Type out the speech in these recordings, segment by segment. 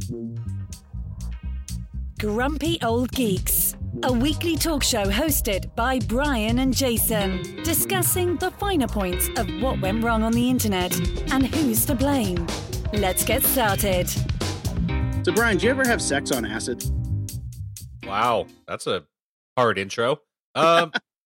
Grumpy Old Geeks, a weekly talk show hosted by Brian and Jason, discussing the finer points of what went wrong on the internet and who's to blame. Let's get started. So, Brian, do you ever have sex on acid? Wow, that's a hard intro. No,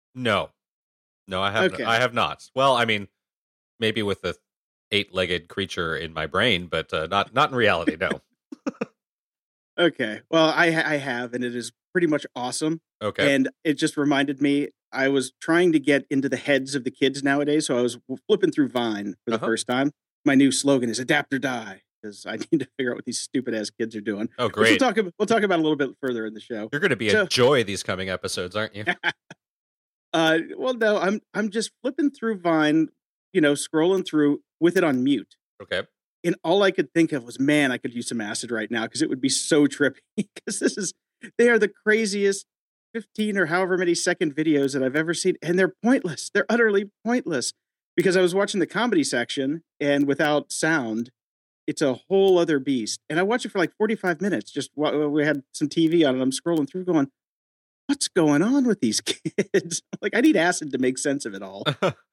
I have. Okay. I have not. Well, I mean, maybe with the 8-legged creature in my brain, but not in reality. No. Okay. Well, I have, and it is pretty much awesome. Okay. And it just reminded me, I was trying to get into the heads of the kids nowadays, so I was flipping through Vine for the first time. My new slogan is "Adapt or Die," because I need to figure out what these stupid ass kids are doing. Oh, great. We'll talk about it a little bit further in the show. You're going to be a joy these coming episodes, aren't you? Well, no, I'm just flipping through Vine, scrolling through with it on mute. Okay. And all I could think of was, man, I could use some acid right now because it would be so trippy. Because they are the craziest 15 or however many second videos that I've ever seen. And they're pointless. They're utterly pointless. Because I was watching the comedy section and without sound, it's a whole other beast. And I watched it for like 45 minutes. Just we had some TV on and I'm scrolling through going, what's going on with these kids? Like, I need acid to make sense of it all.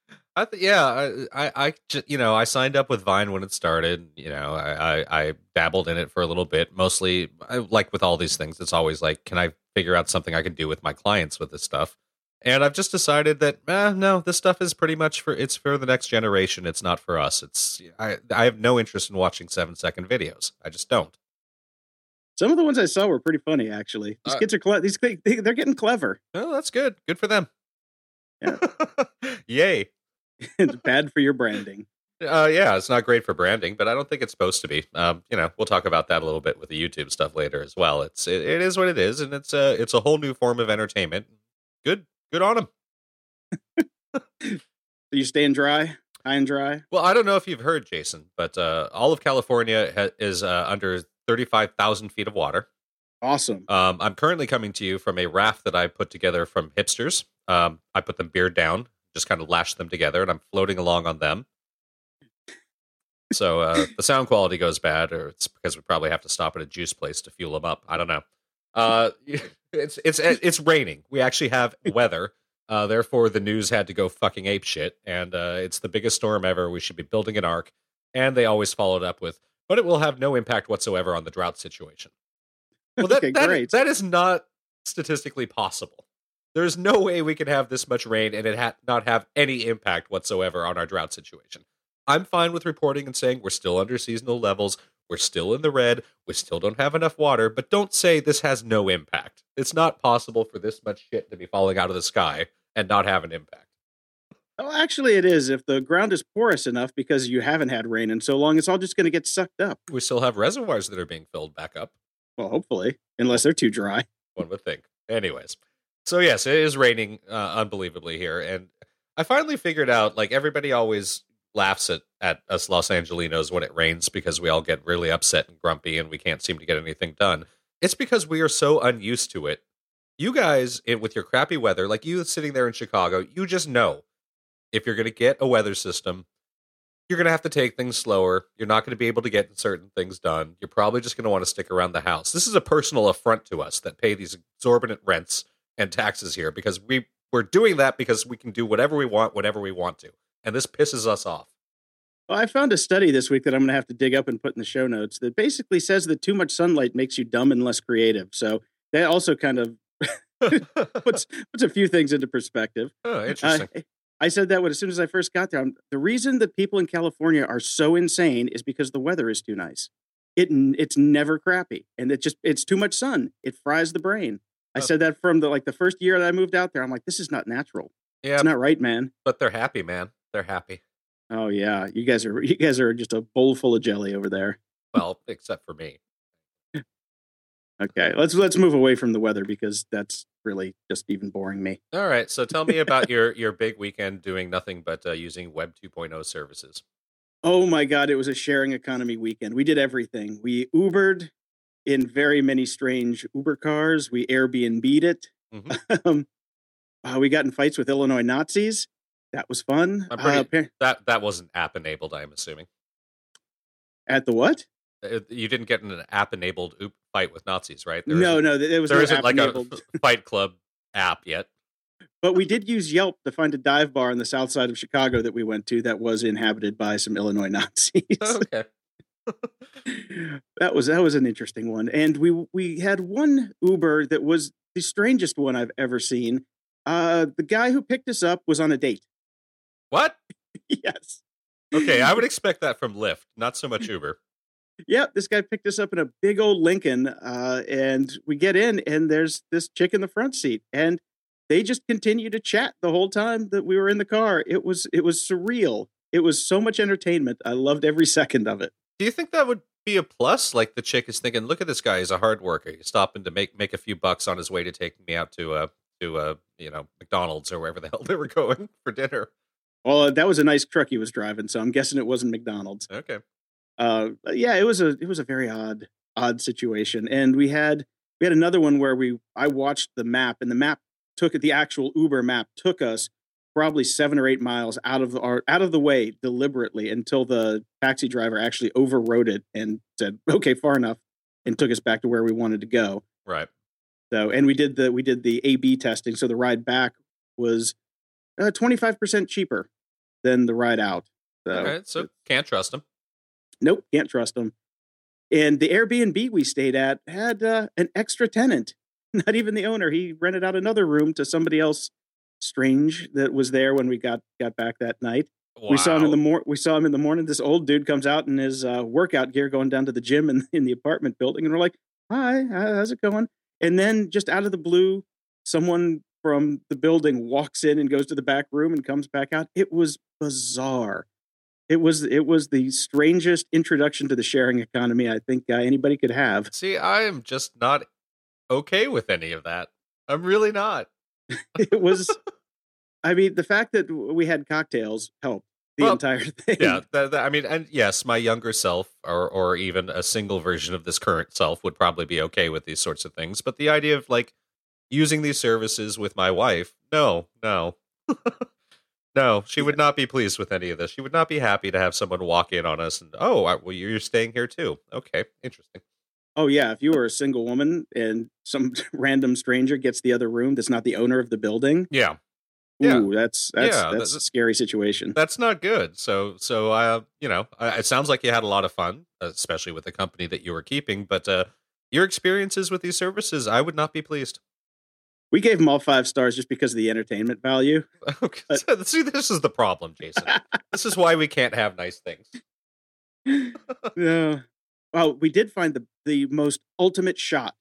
I just, I signed up with Vine when it started. I dabbled in it for a little bit. Mostly, like with all these things, it's always like, can I figure out something I can do with my clients with this stuff? And I've just decided that, no, this stuff is pretty much for the next generation. It's not for us. I have no interest in watching 7-second videos. I just don't. Some of the ones I saw were pretty funny, actually. These kids are they're getting clever. Oh, that's good. Good for them. Yeah. Yay. It's bad for your branding. Yeah, it's not great for branding, but I don't think it's supposed to be. We'll talk about that a little bit with the YouTube stuff later as well. It is what it is, and it's a whole new form of entertainment. Good on them. Are you staying dry? High and dry? Well, I don't know if you've heard, Jason, but all of California is under 35,000 feet of water. Awesome. I'm currently coming to you from a raft that I put together from hipsters. I put them beard down, just kind of lashed them together, and I'm floating along on them. So the sound quality goes bad, or it's because we probably have to stop at a juice place to fuel them up. I don't know. It's raining. We actually have weather. Therefore, the news had to go fucking apeshit, and it's the biggest storm ever. We should be building an ark. And they always followed up with, but it will have no impact whatsoever on the drought situation. Well, great. That is not statistically possible. There's no way we can have this much rain and it not have any impact whatsoever on our drought situation. I'm fine with reporting and saying we're still under seasonal levels. We're still in the red. We still don't have enough water, but don't say this has no impact. It's not possible for this much shit to be falling out of the sky and not have an impact. Well, actually, it is. If the ground is porous enough because you haven't had rain in so long, it's all just going to get sucked up. We still have reservoirs that are being filled back up. Well, hopefully, unless they're too dry. One would think. Anyways. So yes, it is raining unbelievably here. And I finally figured out, like, everybody always laughs at us Los Angelinos when it rains because we all get really upset and grumpy and we can't seem to get anything done. It's because we are so unused to it. You guys, with your crappy weather, like you sitting there in Chicago, you just know if you're going to get a weather system, you're going to have to take things slower. You're not going to be able to get certain things done. You're probably just going to want to stick around the house. This is a personal affront to us that pay these exorbitant rents and taxes here because we're doing that because we can do whatever we want, whenever we want to. And this pisses us off. Well, I found a study this week that I'm going to have to dig up and put in the show notes that basically says that too much sunlight makes you dumb and less creative. So that also kind of puts a few things into perspective. Oh, interesting. I said that as soon as I first got there. The reason that people in California are so insane is because the weather is too nice. It's never crappy, and it's too much sun. It fries the brain. I said that from the first year that I moved out there. I'm like, this is not natural. Yeah, it's not right, man. But they're happy, man. They're happy. Oh yeah, you guys are just a bowl full of jelly over there. Well, except for me. Okay, let's move away from the weather because that's really just even boring me. All right, so tell me about your big weekend doing nothing but using Web 2.0 services. Oh my God, it was a sharing economy weekend. We did everything. We Ubered in very many strange Uber cars. We Airbnb'd it. Mm-hmm. We got in fights with Illinois Nazis. That was fun. That wasn't app enabled, I'm assuming. At the what? You didn't get in an app-enabled fight with Nazis, right? No, there was there no isn't like a app-enabled. Fight Club app yet. But we did use Yelp to find a dive bar on the south side of Chicago that we went to that was inhabited by some Illinois Nazis. Okay. That was an interesting one. And we had one Uber that was the strangest one I've ever seen. The guy who picked us up was on a date. What? Yes. Okay, I would expect that from Lyft, not so much Uber. Yeah, this guy picked us up in a big old Lincoln, and we get in, and there's this chick in the front seat, and they just continue to chat the whole time that we were in the car. It was surreal. It was so much entertainment. I loved every second of it. Do you think that would be a plus? Like the chick is thinking, "Look at this guy; he's a hard worker. He's stopping to make a few bucks on his way to taking me out to McDonald's or wherever the hell they were going for dinner." Well, that was a nice truck he was driving, so I'm guessing it wasn't McDonald's. Okay. Yeah, it was a very odd situation, and we had another one where I watched the map, and the actual Uber map took us probably 7 or 8 miles out of the way deliberately until the taxi driver actually overrode it and said, "Okay, far enough," and took us back to where we wanted to go. Right. So, and we did the A/B testing, so the ride back was 25% cheaper than the ride out. So can't trust him. Nope, can't trust them. And the Airbnb we stayed at had an extra tenant, not even the owner. He rented out another room to somebody else strange that was there when we got back that night. Wow. We saw him in the morning. This old dude comes out in his workout gear going down to the gym in the apartment building, and we're like, "Hi, how's it going?" And then just out of the blue, someone from the building walks in and goes to the back room and comes back out. It was bizarre. It was the strangest introduction to the sharing economy I think anybody could have. See, I am just not okay with any of that. I'm really not. It was, I mean, the fact that we had cocktails helped the entire thing. Yeah, I mean, and yes, my younger self or even a single version of this current self would probably be okay with these sorts of things. But the idea of like using these services with my wife, no. No, she would not be pleased with any of this. She would not be happy to have someone walk in on us and, well, you're staying here too. Okay, interesting. Oh, yeah. If you were a single woman and some random stranger gets the other room that's not the owner of the building. Yeah. Ooh, that's a scary situation. That's not good. So it sounds like you had a lot of fun, especially with the company that you were keeping. But your experiences with these services, I would not be pleased. We gave them all 5 stars just because of the entertainment value. Okay. See, this is the problem, Jason. This is why we can't have nice things. Yeah. Well, we did find the most ultimate shot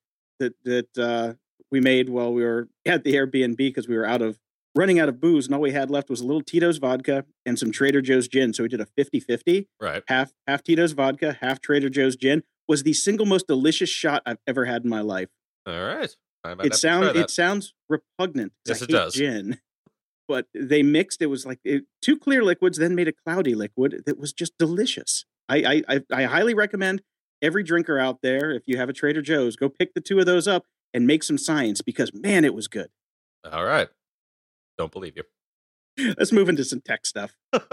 that we made while we were at the Airbnb because we were running out of booze, and all we had left was a little Tito's vodka and some Trader Joe's gin. So we did a 50-50. Right. Half Tito's vodka, half Trader Joe's gin. Was the single most delicious shot I've ever had in my life. All right. It sounds repugnant. Yes, it does. Gin, but they mixed. It was like 2 clear liquids, then made a cloudy liquid that was just delicious. I highly recommend every drinker out there, if you have a Trader Joe's, go pick the 2 of those up and make some science because man, it was good. All right. Don't believe you. Let's move into some tech stuff.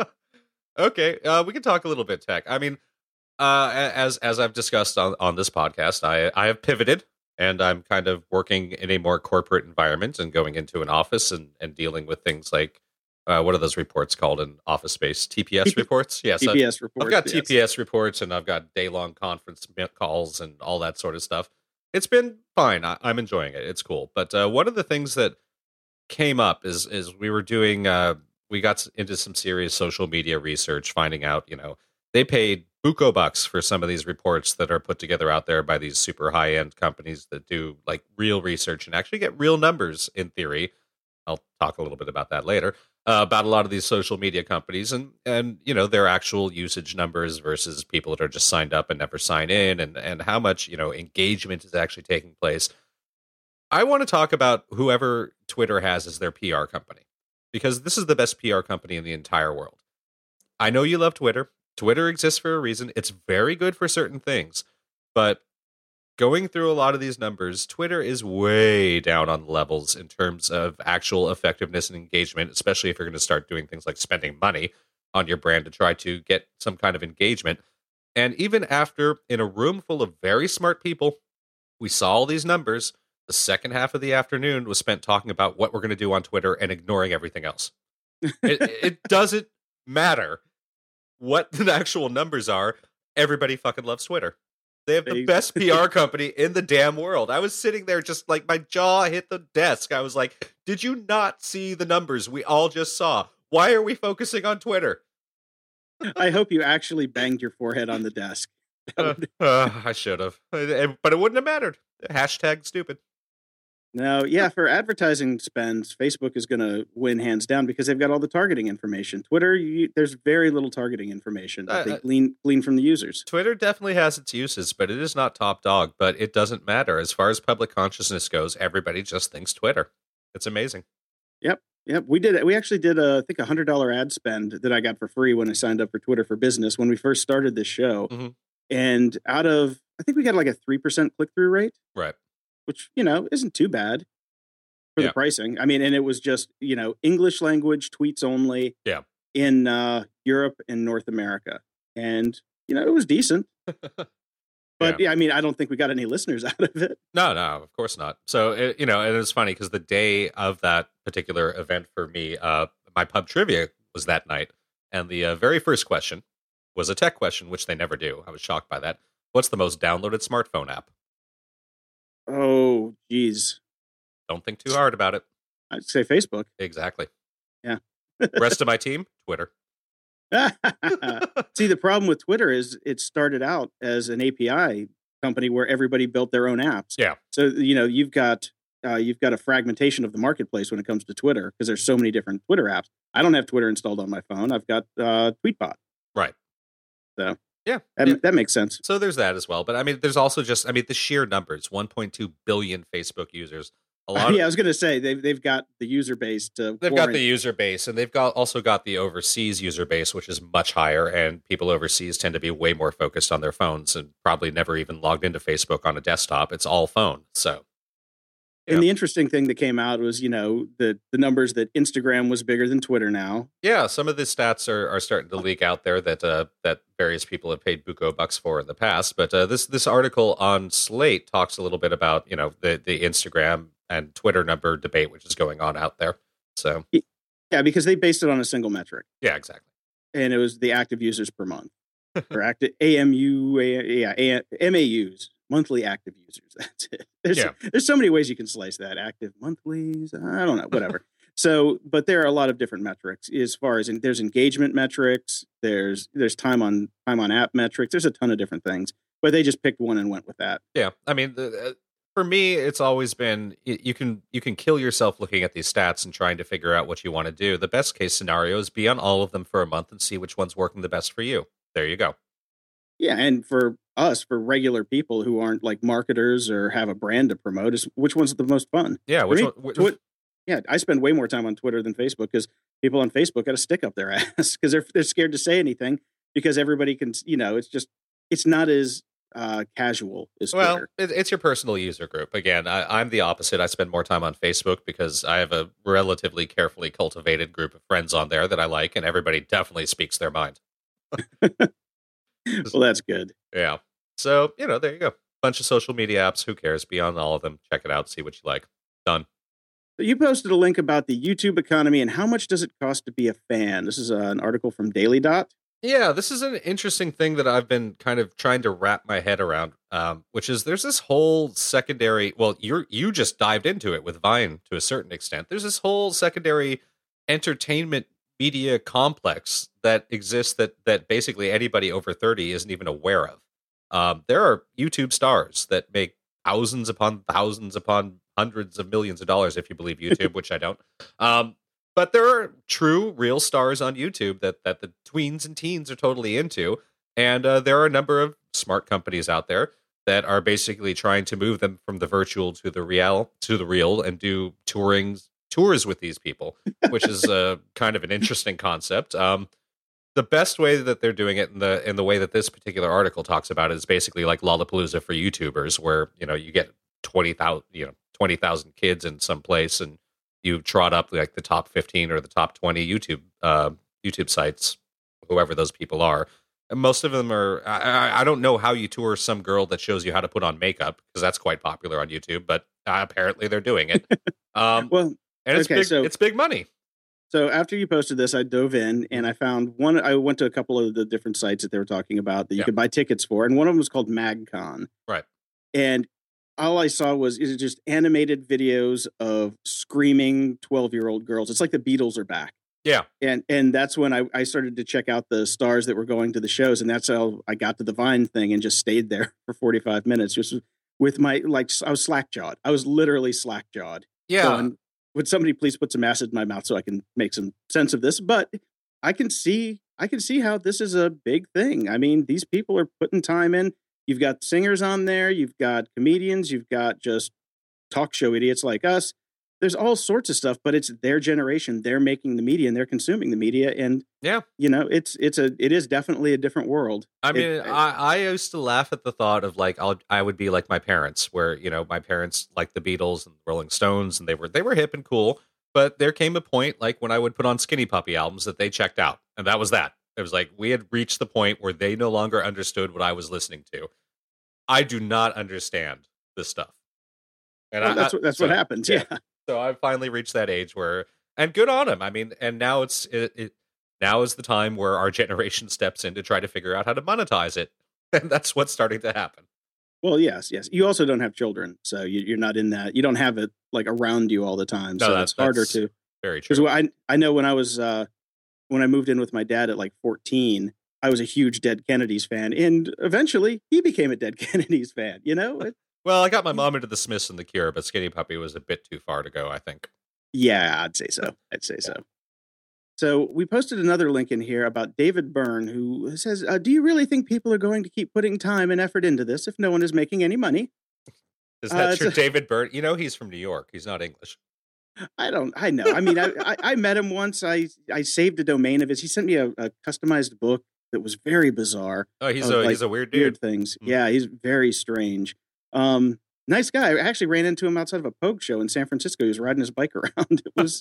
Okay, we can talk a little bit tech. I mean, as I've discussed on this podcast, I have pivoted. And I'm kind of working in a more corporate environment and going into an office and dealing with things like, what are those reports called in office space? TPS reports? Yes. TPS reports. I've got TPS reports and I've got day-long conference calls and all that sort of stuff. It's been fine. I'm enjoying it. It's cool. But one of the things that came up is we were doing, we got into some serious social media research, finding out, they paid buco bucks for some of these reports that are put together out there by these super high-end companies that do like real research and actually get real numbers in theory. I'll talk a little bit about that later, about a lot of these social media companies and their actual usage numbers versus people that are just signed up and never sign in and how much, engagement is actually taking place. I want to talk about whoever Twitter has as their PR company, because this is the best PR company in the entire world. I know you love Twitter. Twitter exists for a reason. It's very good for certain things, but going through a lot of these numbers, Twitter is way down on levels in terms of actual effectiveness and engagement, especially if you're going to start doing things like spending money on your brand to try to get some kind of engagement. And even after, in a room full of very smart people, we saw all these numbers, the second half of the afternoon was spent talking about what we're going to do on Twitter and ignoring everything else. It doesn't matter what the actual numbers are. Everybody fucking loves Twitter. They have the best PR company in the damn world. I was sitting there just like my jaw hit the desk. I was like, did you not see the numbers we all just saw? Why are we focusing on Twitter? I hope you actually banged your forehead on the desk. I should have, but it wouldn't have mattered. Hashtag stupid. No, yeah, for advertising spends, Facebook is going to win hands down because they've got all the targeting information. Twitter, there's very little targeting information that they glean from the users. Twitter definitely has its uses, but it is not top dog. But it doesn't matter. As far as public consciousness goes, everybody just thinks Twitter. It's amazing. Yep. We actually did I think $100 ad spend that I got for free when I signed up for Twitter for Business when we first started this show. Mm-hmm. And out of, I think we got like a 3% click-through rate. Right. Which, isn't too bad for the pricing. I mean, and it was just, English language tweets only in Europe and North America. And, it was decent. But I mean, I don't think we got any listeners out of it. No, of course not. So, and it's funny because the day of that particular event for me, my pub trivia was that night. And the very first question was a tech question, which they never do. I was shocked by that. What's the most downloaded smartphone app? Oh, geez. Don't think too hard about it. I'd say Facebook. Exactly. Yeah. Rest of my team, Twitter. See, the problem with Twitter is it started out as an API company where everybody built their own apps. Yeah. So, you've got a fragmentation of the marketplace when it comes to Twitter because there's so many different Twitter apps. I don't have Twitter installed on my phone. I've got Tweetbot. Right. So. Yeah, that makes sense. So there's that as well. But I mean, there's also just, the sheer numbers, 1.2 billion Facebook users. I was going to say they've got the user base to. They've got the user base, and they've also got the overseas user base, which is much higher. And people overseas tend to be way more focused on their phones and probably never even logged into Facebook on a desktop. It's all phone. So. And the interesting thing that came out was, the numbers that Instagram was bigger than Twitter now. Yeah, some of the stats are starting to leak out there that various people have paid buco bucks for in the past. But this article on Slate talks a little bit about, the Instagram and Twitter number debate, which is going on out there. So yeah, because they based it on a single metric. Yeah, exactly. And it was the active users per month or active MAUs. Monthly active users. That's it. There's so many ways you can slice that. Active monthlies. I don't know. Whatever. So, but there are a lot of different metrics as far as there's engagement metrics. There's time on app metrics. There's a ton of different things, but they just picked one and went with that. Yeah. I mean, for me, it's always been, you can kill yourself looking at these stats and trying to figure out what you want to do. The best case scenario is be on all of them for a month and see which one's working the best for you. There you go. Yeah, and for us, for regular people who aren't like marketers or have a brand to promote, is which one's the most fun? Yeah, yeah, I spend way more time on Twitter than Facebook because people on Facebook got a stick up their ass because they're scared to say anything because everybody can, it's not as casual as Twitter. Well, it's your personal user group. Again, I'm the opposite. I spend more time on Facebook because I have a relatively carefully cultivated group of friends on there that I like, and everybody definitely speaks their mind. Well, that's good. Yeah. So, there you go. Bunch of social media apps. Who cares? Be on all of them. Check it out. See what you like. Done. So you posted a link about the YouTube economy and how much does it cost to be a fan? This is an article from Daily Dot. Yeah, this is an interesting thing that I've been kind of trying to wrap my head around, which is there's this whole secondary, well, you just dived into it with Vine to a certain extent. There's this whole secondary entertainment media complex that exists that basically anybody over 30 isn't even aware of. There are YouTube stars that make thousands upon hundreds of millions of dollars, if you believe YouTube, which I don't. But there are true, real stars on YouTube that the tweens and teens are totally into. And there are a number of smart companies out there that are basically trying to move them from the virtual to the real and do tours with these people, which is kind of an interesting concept. The best way that they're doing it in the way that this particular article talks about it is basically like Lollapalooza for YouTubers, where you get 20,000 kids in some place and you trot up like the top 15 or the top 20 YouTube sites, whoever those people are, Most of them are. I don't know how you tour some girl that shows you how to put on makeup, because that's quite popular on YouTube. But apparently they're doing it. Well, and it's okay, big. It's big money. So after you posted this, I dove in and I found one. I went to a couple of the different sites that they were talking about that you could buy tickets for, and one of them was called MagCon. Right. And all I saw was just animated videos of screaming 12-year-old girls. It's like the Beatles are back. Yeah. And that's when I started to check out the stars that were going to the shows, and that's how I got to the Vine thing and just stayed there for 45 minutes, just with my, like, I was slack-jawed. I was literally slack-jawed. Yeah. Going, would somebody please put some acid in my mouth so I can make some sense of this? But I can see how this is a big thing. I mean, these people are putting time in. You've got singers on there. You've got comedians. You've got just talk show idiots like us. There's all sorts of stuff, but it's their generation. They're making the media and they're consuming the media. And it is definitely a different world. I mean, I used to laugh at the thought of, like, I would be like my parents, where, my parents liked the Beatles and Rolling Stones, and they were hip and cool. But there came a point, like, when I would put on Skinny Puppy albums, that they checked out, and that was that. It was like we had reached the point where they no longer understood what I was listening to. I do not understand this stuff, and that's what happens. Yeah. So I've finally reached that age where, and good on him. I mean, and now now is the time where our generation steps in to try to figure out how to monetize it, and that's what's starting to happen. Well, yes. You also don't have children, so you're not in that. You don't have it, like, around you all the time, so it's harder to. Very true. Because I know when I was when I moved in with my dad at like 14, I was a huge Dead Kennedys fan, and eventually he became a Dead Kennedys fan. Well, I got my mom into the Smiths and the Cure, but Skinny Puppy was a bit too far to go, I think. Yeah, I'd say so. So we posted another link in here about David Byrne, who says, do you really think people are going to keep putting time and effort into this if no one is making any money? Is that true? David Byrne? He's from New York. He's not English. I know. I mean, I met him once. I saved a domain of his. He sent me a customized book that was very bizarre. Oh, he's a weird dude. Weird things. Mm-hmm. Yeah, he's very strange. Nice guy. I actually ran into him outside of a Pogue show in San Francisco. He was riding his bike around.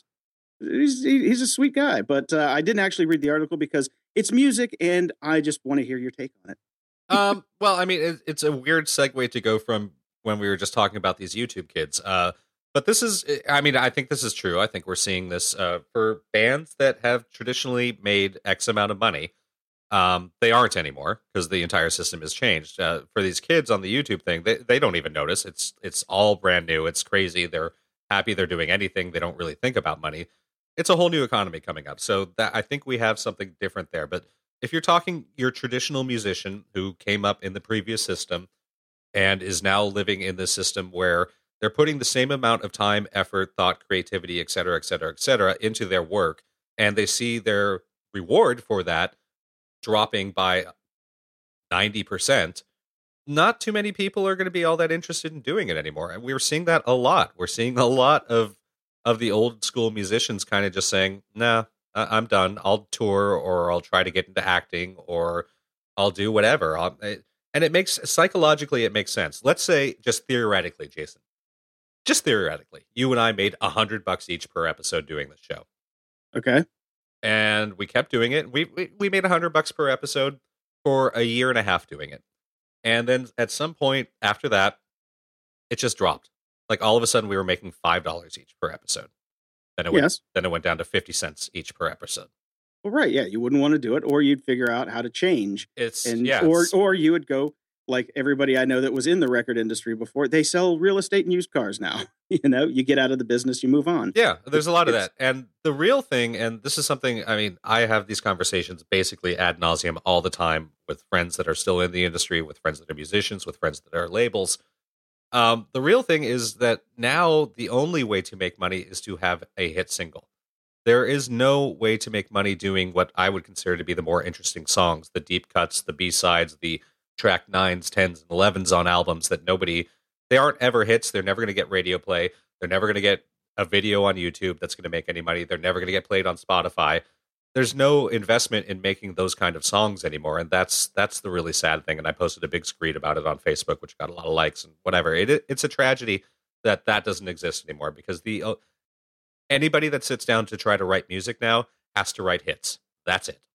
He's a sweet guy, but I didn't actually read the article because it's music, and I just want to hear your take on it. Well, I mean, it's a weird segue to go from when we were just talking about these YouTube kids. But this is, I mean, I think this is true. I think we're seeing this for bands that have traditionally made X amount of money. They aren't anymore because the entire system has changed. For these kids on the YouTube thing, they don't even notice. It's all brand new. It's crazy. They're happy they're doing anything. They don't really think about money. It's a whole new economy coming up. So that I think we have something different there. But if you're talking your traditional musician who came up in the previous system and is now living in this system where they're putting the same amount of time, effort, thought, creativity, et cetera, into their work, and they see their reward for that dropping by 90%, not too many people are going to be all that interested in doing it anymore. And we're seeing that a lot. We're seeing a lot of the old school musicians kind of just saying, nah, I'm done. I'll tour, or I'll try to get into acting, or I'll do whatever. And it makes, psychologically, it makes sense. Let's say, just theoretically, Jason, just theoretically, you and I made $100 each per episode doing this show. Okay. And we kept doing it. We made $100 per episode for a year and a half doing it. And then at some point after that, it just dropped. Like, all of a sudden we were making $5 each per episode. Then it went down to 50 cents each per episode. Well, right. Yeah. You wouldn't want to do it, or you'd figure out how to change. Or you would go like everybody I know that was in the record industry before. They sell real estate and used cars now. You get out of the business, you move on. Yeah, there's a lot of that. And the real thing, and this is something, I mean, I have these conversations basically ad nauseum all the time with friends that are still in the industry, with friends that are musicians, with friends that are labels. The real thing is that now the only way to make money is to have a hit single. There is no way to make money doing what I would consider to be the more interesting songs, the deep cuts, the B-sides, the track 9s, 10s, and 11s on albums that they aren't ever hits. They're never going to get radio play. They're never going to get a video on YouTube that's going to make any money. They're never going to get played on Spotify. There's no investment in making those kind of songs anymore, and that's the really sad thing. And I posted a big screed about it on Facebook, which got a lot of likes and whatever. It's a tragedy that doesn't exist anymore, because anybody that sits down to try to write music now has to write hits. That's it.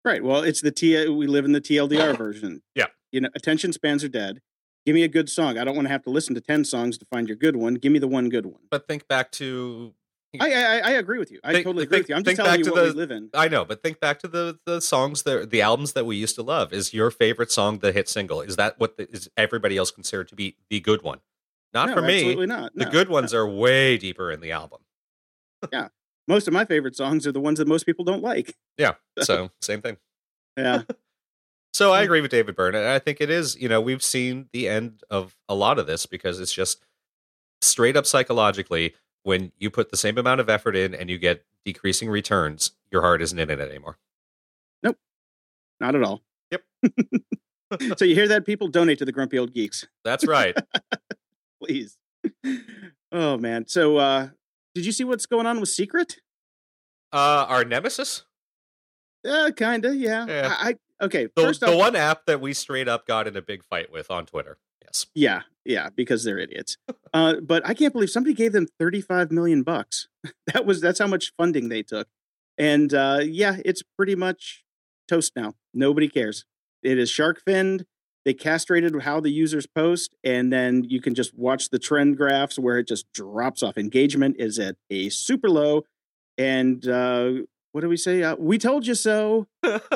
Right. Well, it's we live in the TLDR version. Yeah. Attention spans are dead. Give me a good song. I don't want to have to listen to 10 songs to find your good one. Give me the one good one. But think back to... I agree with you. I totally agree with you. I'm just telling you what we live in. I know, but think back to the songs, the albums that we used to love. Is your favorite song the hit single? Is that what is everybody else considered to be the good one? Not for me. Absolutely not. The good ones are way deeper in the album. Yeah. Most of my favorite songs are the ones that most people don't like. Yeah. So same thing. Yeah. So I agree with David Byrne. And I think it is, we've seen the end of a lot of this because it's just straight up psychologically, when you put the same amount of effort in and you get decreasing returns, your heart isn't in it anymore. Nope. Not at all. Yep. So you hear that, people? Donate to the Grumpy Old Geeks. That's right. Please. Oh, man. So did you see what's going on with Secret? Our nemesis? Kind of, yeah. Okay. The one app that we straight up got in a big fight with on Twitter. Yes. Yeah, because they're idiots. But I can't believe somebody gave them $35 million. That's how much funding they took. And it's pretty much toast now. Nobody cares. It is shark finned. They castrated how the users post, and then you can just watch the trend graphs where it just drops off. Engagement is at a super low. And what do we say? We told you so.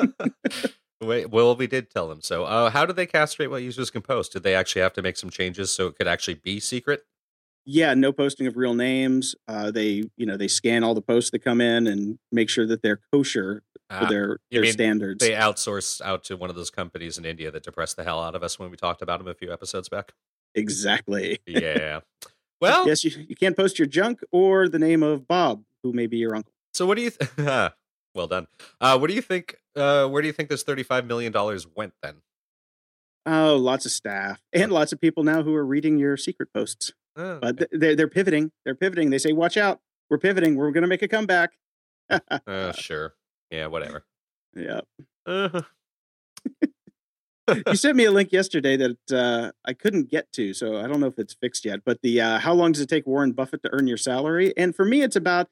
Well, we did tell them so. How did they castrate what users can post? Did they actually have to make some changes so it could actually be secret? Yeah, no posting of real names. They scan all the posts that come in and make sure that they're kosher for their standards. They outsource out to one of those companies in India that depressed the hell out of us when we talked about them a few episodes back. Exactly. Yeah. Well, yes, you can't post your junk or the name of Bob, who may be your uncle. So what do you? Well done. What do you think? Where do you think this $35 million went then? Oh, lots of staff and lots of people now who are reading your secret posts. Oh, but they're pivoting. They're pivoting. They say, "Watch out! We're pivoting. We're going to make a comeback." Sure. Yeah. Whatever. Yeah. Uh-huh. You sent me a link yesterday that I couldn't get to, so I don't know if it's fixed yet. But the how long does it take Warren Buffett to earn your salary? And for me, it's about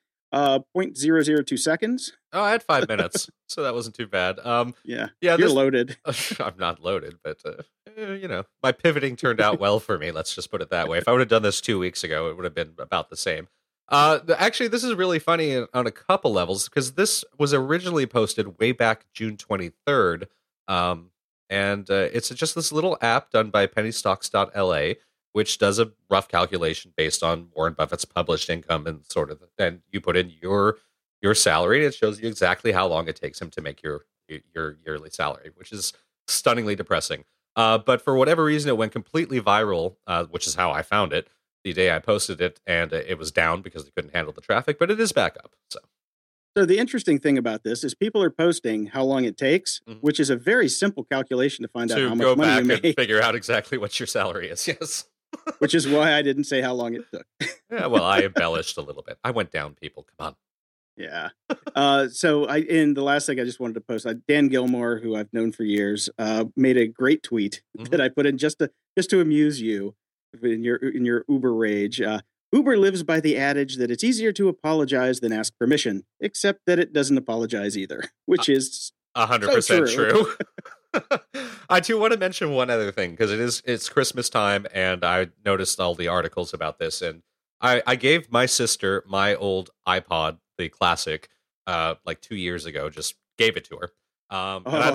0.002 seconds. Oh, I had 5 minutes, so that wasn't too bad. Yeah. You're loaded. I'm not loaded, but my pivoting turned out well for me. Let's just put it that way. If I would have done this 2 weeks ago, it would have been about the same. Actually, this is really funny on a couple levels because this was originally posted way back June 23rd. And it's just this little app done by pennystocks.la, which does a rough calculation based on Warren Buffett's published income and you put in your salary and it shows you exactly how long it takes him to make your yearly salary, which is stunningly depressing. But for whatever reason, it went completely viral, which is how I found it the day I posted it, and it was down because they couldn't handle the traffic, but it is back up. So the interesting thing about this is people are posting how long it takes, which is a very simple calculation to find out how much money you make. And figure out exactly what your salary is. Yes. Which is why I didn't say how long it took. Yeah, well, I embellished a little bit. I went down, people. Come on. Yeah. So in the last thing I just wanted to post, Dan Gilmore, who I've known for years, made a great tweet that I put in just to amuse you in your Uber rage. Uber lives by the adage that it's easier to apologize than ask permission, except that it doesn't apologize either, which is 100% true. I do want to mention one other thing because it's Christmas time and I noticed all the articles about this, and I gave my sister my old iPod, the classic, like 2 years ago. Just gave it to her. And I'd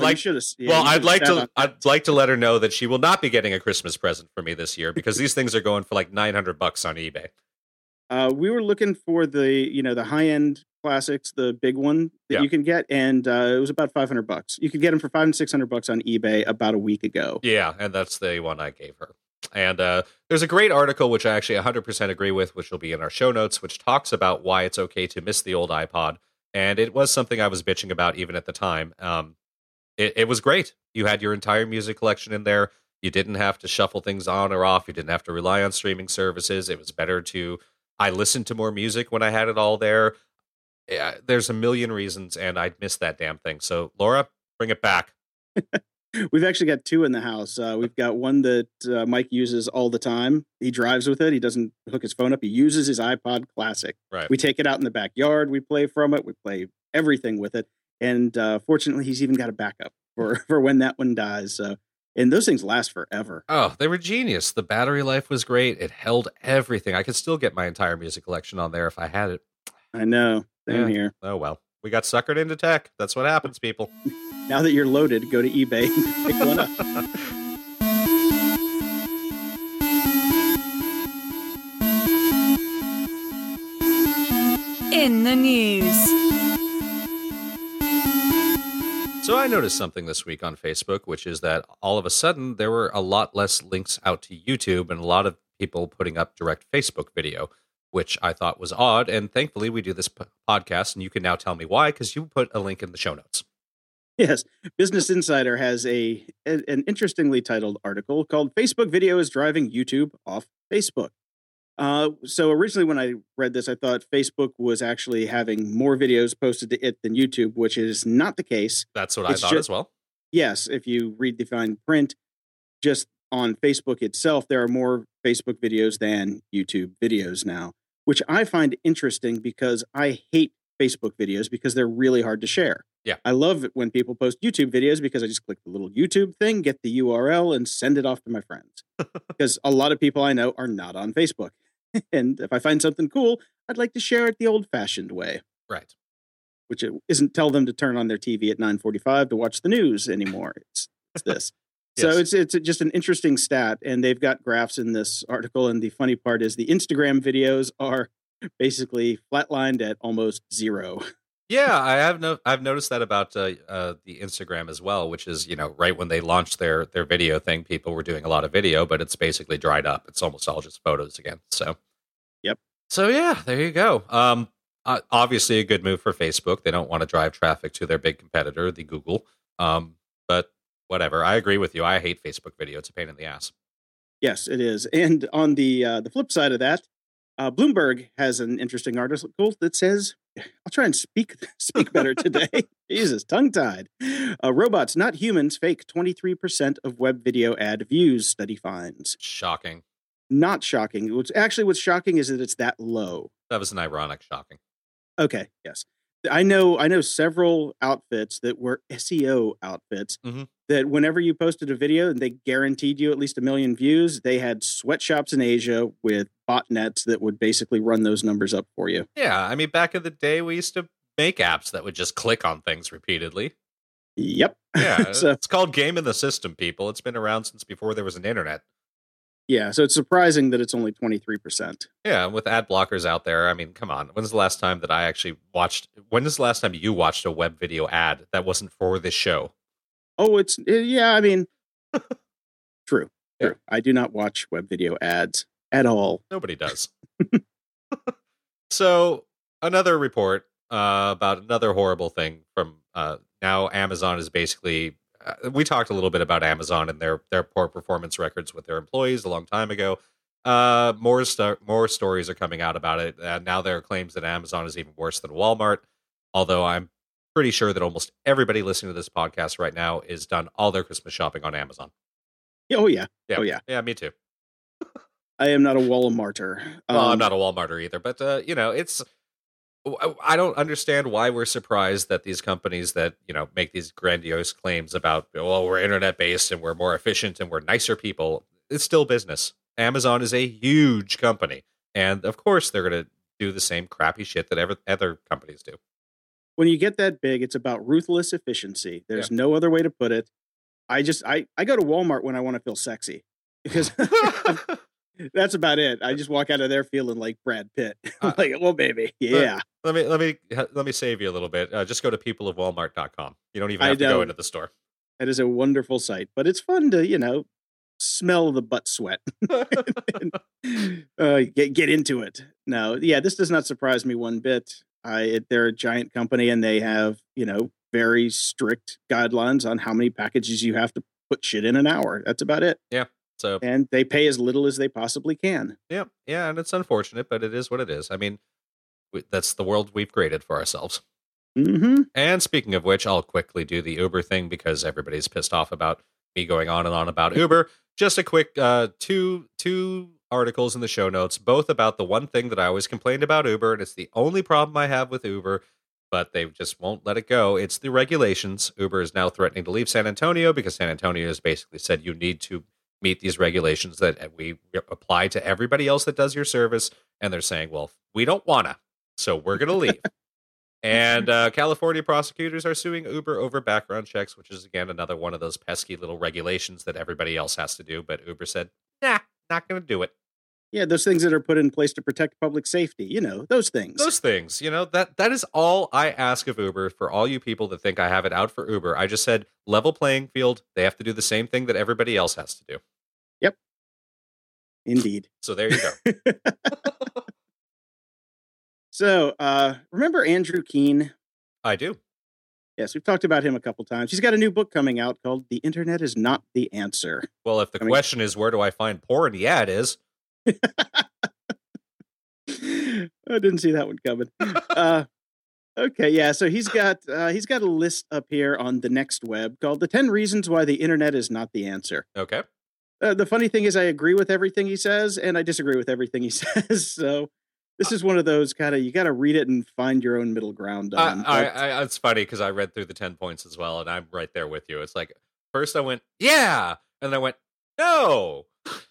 like to let her know that she will not be getting a Christmas present for me this year because these things are going for like $900 on eBay. We were looking for the high end classics, the big one that you can get, and it was about $500. You could get them for $500 and $600 on eBay about a week ago. Yeah, and that's the one I gave her. And there's a great article which I actually 100% agree with, which will be in our show notes, which talks about why it's okay to miss the old iPod. And it was something I was bitching about even at the time. It was great. You had your entire music collection in there. You didn't have to shuffle things on or off. You didn't have to rely on streaming services. It was better I listened to more music when I had it all there. Yeah, there's a million reasons, and I'd miss that damn thing. So, Laura, bring it back. We've actually got two in the house. We've got one that Mike uses all the time. He drives with it. He doesn't hook his phone up. He uses his iPod Classic. Right. We take it out in the backyard. We play from it. We play everything with it. And fortunately, he's even got a backup for when that one dies. So, and those things last forever. Oh, they were genius. The battery life was great. It held everything. I could still get my entire music collection on there if I had it. I know. Same here. Oh, well. We got suckered into tech. That's what happens, people. Now that you're loaded, go to eBay and pick one up. In the news. So I noticed something this week on Facebook, which is that all of a sudden there were a lot less links out to YouTube and a lot of people putting up direct Facebook video, which I thought was odd. And thankfully, we do this podcast, and you can now tell me why, because you put a link in the show notes. Yes. Business Insider has an interestingly titled article called Facebook Video is Driving YouTube Off Facebook. So originally when I read this, I thought Facebook was actually having more videos posted to it than YouTube, which is not the case. That's what I thought as well. Yes. If you read the fine print, just on Facebook itself, there are more Facebook videos than YouTube videos now, which I find interesting because I hate Facebook videos because they're really hard to share. Yeah. I love it when people post YouTube videos because I just click the little YouTube thing, get the URL, and send it off to my friends. Because a lot of people I know are not on Facebook. And if I find something cool, I'd like to share it the old-fashioned way. Right. Which isn't tell them to turn on their TV at 9:45 to watch the news anymore. It's this. Yes. So it's just an interesting stat, and they've got graphs in this article. And the funny part is the Instagram videos are basically flatlined at almost zero. Yeah, I've noticed that about the Instagram as well, which is, right when they launched their video thing, people were doing a lot of video, but it's basically dried up. It's almost all just photos again. So, yep. So yeah, there you go. Obviously a good move for Facebook. They don't want to drive traffic to their big competitor, the Google. But whatever. I agree with you. I hate Facebook video. It's a pain in the ass. Yes, it is. And on the flip side of that, Bloomberg has an interesting article that says, I'll try and speak better today. Jesus, tongue-tied. Robots, not humans, fake 23% of web video ad views, study finds. Shocking. Not shocking. What's shocking is that it's that low. That was an ironic shocking. Okay, yes. I know several outfits that were SEO outfits that whenever you posted a video and they guaranteed you at least 1 million views, they had sweatshops in Asia with botnets that would basically run those numbers up for you. Yeah, I mean, back in the day, we used to make apps that would just click on things repeatedly. Yep. Yeah, so, it's called game in the system, people. It's been around since before there was an internet. Yeah, so it's surprising that it's only 23%. Yeah, with ad blockers out there, I mean, come on. When's the last time you watched a web video ad that wasn't for this show? Oh, I mean, true. I do not watch web video ads at all. Nobody does. So, another report about another horrible thing from now Amazon is basically... we talked a little bit about Amazon and their poor performance records with their employees a long time ago. More stories are coming out about it. Now there are claims that Amazon is even worse than Walmart, although I'm pretty sure that almost everybody listening to this podcast right now is done all their Christmas shopping on Amazon. Oh, yeah. Yeah. Oh, yeah. Yeah, me too. I am not a Walmarter. Well, I'm not a Walmarter either, but, I don't understand why we're surprised that these companies that, make these grandiose claims about, we're internet based and we're more efficient and we're nicer people. It's still business. Amazon is a huge company. And of course, they're going to do the same crappy shit that other companies do. When you get that big, it's about ruthless efficiency. There's no other way to put it. I go to Walmart when I want to feel sexy because that's about it. I just walk out of there feeling like Brad Pitt. Like, well, baby, yeah. Let me save you a little bit. Just go to peopleofwalmart.com. You don't even have to go into the store. That is a wonderful site, but it's fun to, smell the butt sweat and, get into it. No, yeah, this does not surprise me one bit. They're a giant company and they have, very strict guidelines on how many packages you have to put shit in an hour. That's about it. Yeah. So, and they pay as little as they possibly can. Yeah. Yeah. And it's unfortunate, but it is what it is. I mean, that's the world we've created for ourselves. Mm-hmm. And speaking of which, I'll quickly do the Uber thing because everybody's pissed off about me going on and on about Uber. Just a quick two articles in the show notes, both about the one thing that I always complained about Uber, and it's the only problem I have with Uber, but they just won't let it go. It's the regulations. Uber is now threatening to leave San Antonio because San Antonio has basically said you need to meet these regulations that we apply to everybody else that does your service. And they're saying, well, we don't want to, so we're going to leave. And California prosecutors are suing Uber over background checks, which is, again, another one of those pesky little regulations that everybody else has to do. But Uber said, nah, not going to do it. Yeah, those things that are put in place to protect public safety. You know, those things. Those things, you know, that is all I ask of Uber. For all you people that think I have it out for Uber, I just said level playing field. They have to do the same thing that everybody else has to do. Yep. Indeed. So there you go. So, remember Andrew Keene? I do. Yes, we've talked about him a couple times. He's got a new book coming out called The Internet is Not the Answer. Well, if the question is, where do I find porn? Yeah, it is. I didn't see that one coming. Okay, yeah, so he's got a list up here on the Next Web called The 10 Reasons Why the Internet is Not the Answer. Okay. The funny thing is I agree with everything he says, and I disagree with everything he says, so... This is one of those kind of, you got to read it and find your own middle ground on. It's funny because I read through the 10 points as well, and I'm right there with you. It's like, first I went, yeah, and then I went, no.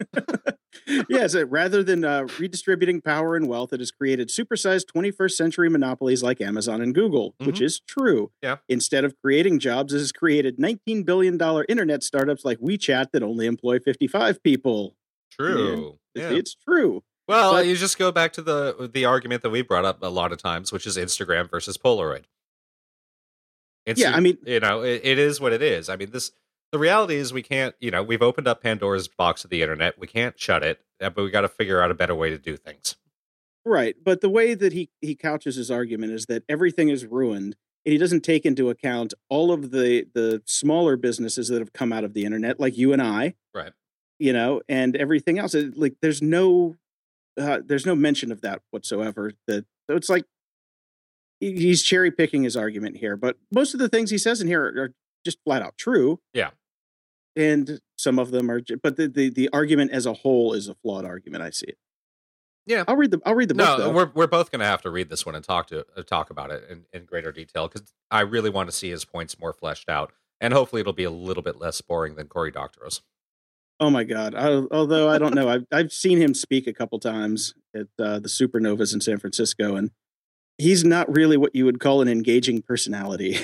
Yeah, so rather than redistributing power and wealth, it has created supersized 21st century monopolies like Amazon and Google, which is true. Yeah. Instead of creating jobs, it has created $19 billion internet startups like WeChat that only employ 55 people. True. Yeah. It's true. Well, you just go back to the argument that we brought up a lot of times, which is Instagram versus Polaroid. Yeah, I mean, you know, it is what it is. I mean, the reality is we can't, you know, we've opened up Pandora's box of the internet. We can't shut it, but we got to figure out a better way to do things. Right. But the way that he couches his argument is that everything is ruined, and he doesn't take into account all of the smaller businesses that have come out of the internet, like you and I. Right. You know, and everything else. Like, there's no mention of that whatsoever. So it's like he's cherry picking his argument here, but most of the things he says in here are just flat out true. Yeah. And some of them are, but the argument as a whole is a flawed argument. I see it. Yeah. I'll read the book. No, we're both going to have to read this one and talk about it in greater detail, because I really want to see his points more fleshed out, and hopefully it'll be a little bit less boring than Cory Doctorow's. Oh my God! Although I don't know, I've seen him speak a couple times at the Supernovas in San Francisco, and he's not really what you would call an engaging personality.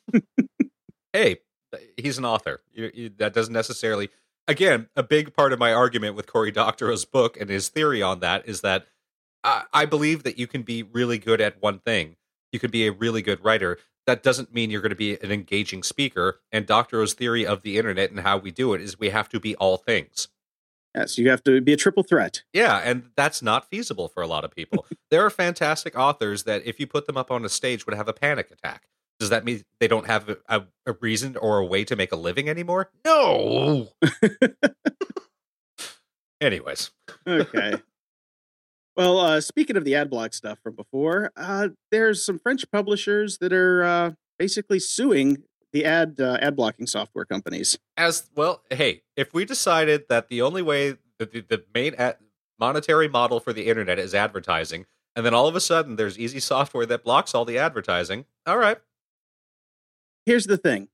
Hey, he's an author. That doesn't necessarily. Again, a big part of my argument with Cory Doctorow's book and his theory on that is that I believe that you can be really good at one thing. You could be a really good writer. That doesn't mean you're going to be an engaging speaker. And Doctorow's theory of the internet and how we do it is we have to be all things. Yes, you have to be a triple threat. Yeah, and that's not feasible for a lot of people. There are fantastic authors that if you put them up on a stage would have a panic attack. Does that mean they don't have a reason or a way to make a living anymore? No. Anyways. Okay. Well, speaking of the ad block stuff from before, there's some French publishers that are basically suing the ad blocking software companies. As well, hey, if we decided that the only way that the main monetary model for the internet is advertising, and then all of a sudden there's easy software that blocks all the advertising, all right. Here's the thing.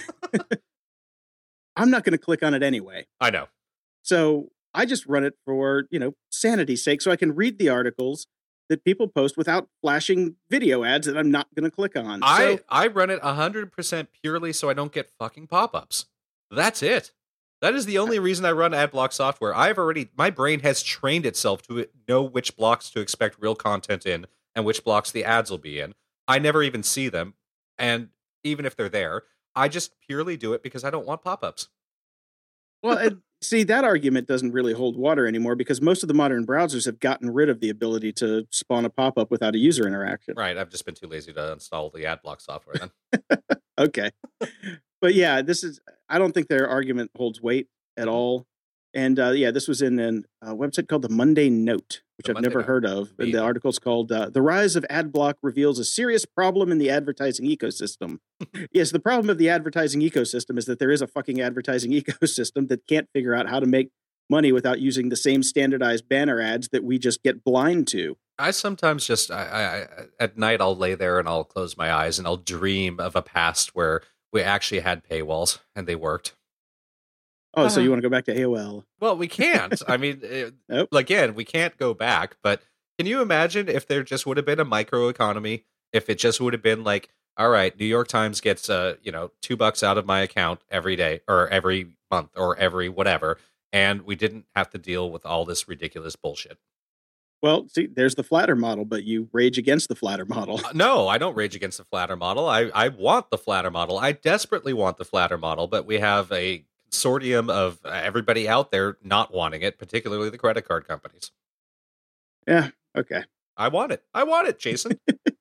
I'm not going to click on it anyway. I know. So I just run it for, sanity's sake, so I can read the articles that people post without flashing video ads that I'm not going to click on. I run it 100% purely so I don't get fucking pop-ups. That's it. That is the only reason I run ad block software. My brain has trained itself to know which blocks to expect real content in and which blocks the ads will be in. I never even see them. And even if they're there, I just purely do it because I don't want pop-ups. Well, see, that argument doesn't really hold water anymore because most of the modern browsers have gotten rid of the ability to spawn a pop-up without a user interaction. Right. I've just been too lazy to install the ad block software then. Okay. But yeah, I don't think their argument holds weight at all. And this was in a website called the Monday Note, which I've never heard of. And the article's called The Rise of Ad Block Reveals a Serious Problem in the Advertising Ecosystem. Yes, the problem of the advertising ecosystem is that there is a fucking advertising ecosystem that can't figure out how to make money without using the same standardized banner ads that we just get blind to. I sometimes just at night I'll lay there and I'll close my eyes and I'll dream of a past where we actually had paywalls and they worked. Oh, so you want to go back to AOL? Well, we can't. I mean, Nope. again, we can't go back. But can you imagine if there just would have been a microeconomy? If it just would have been like, all right, New York Times gets $2 out of my account every day or every month or every whatever, and we didn't have to deal with all this ridiculous bullshit. Well, see, there's the flatter model, but you rage against the flatter model. No, I don't rage against the flatter model. I want the flatter model. I desperately want the flatter model, but we have a consortium of everybody out there not wanting it, particularly the credit card companies. Yeah, okay. I want it. I want it, Jason.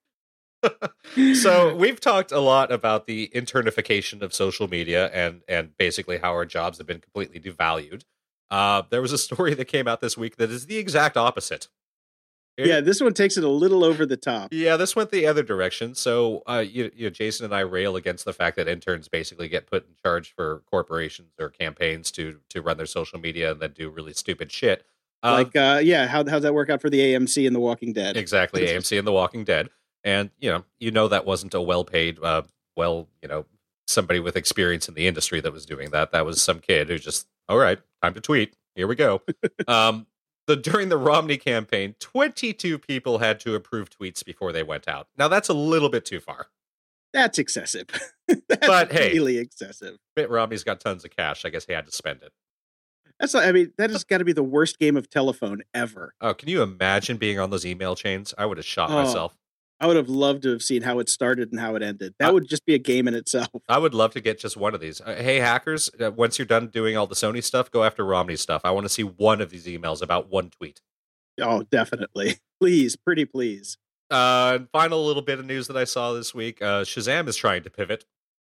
So we've talked a lot about the internification of social media and basically how our jobs have been completely devalued. There was a story that came out this week that is the exact opposite. Yeah, this one takes it a little over the top. Yeah, this went the other direction. So, Jason and I rail against the fact that interns basically get put in charge for corporations or campaigns to run their social media and then do really stupid shit. How'd that work out for the AMC and The Walking Dead? Exactly, AMC and The Walking Dead. And, that wasn't a well-paid, somebody with experience in the industry that was doing that. That was some kid who just, all right, time to tweet. Here we go. During the Romney campaign, 22 people had to approve tweets before they went out. Now, that's a little bit too far. That's excessive. But hey, really excessive. Mitt Romney's got tons of cash. I guess he had to spend it. That has got to be the worst game of telephone ever. Oh, can you imagine being on those email chains? I would have shot myself. I would have loved to have seen how it started and how it ended. That would just be a game in itself. I would love to get just one of these. Hey, hackers, once you're done doing all the Sony stuff, go after Romney stuff. I want to see one of these emails about one tweet. Oh, definitely. Please, pretty please. And final little bit of news that I saw this week. Shazam is trying to pivot.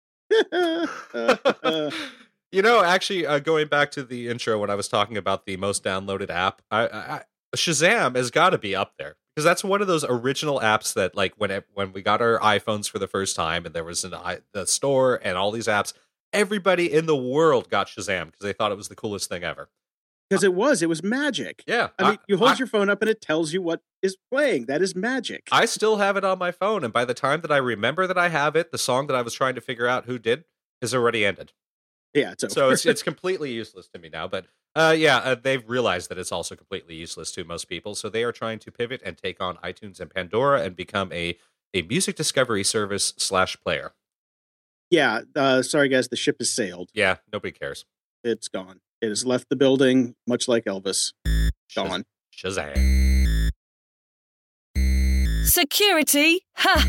Actually, going back to the intro when I was talking about the most downloaded app, Shazam has got to be up there. Because that's one of those original apps that, like, when we got our iPhones for the first time and there was the store and all these apps, everybody in the world got Shazam because they thought it was the coolest thing ever. Because it was magic. Yeah. I mean, you hold your phone up and it tells you what is playing. That is magic. I still have it on my phone. And by the time that I remember that I have it, the song that I was trying to figure out who did is already ended. Yeah, it's over. So it's completely useless to me now. But they've realized that it's also completely useless to most people. So they are trying to pivot and take on iTunes and Pandora and become a music discovery service / player. Yeah, sorry guys, the ship has sailed. Yeah, nobody cares. It's gone. It has left the building, much like Elvis. Gone. Shazam. Security? Ha!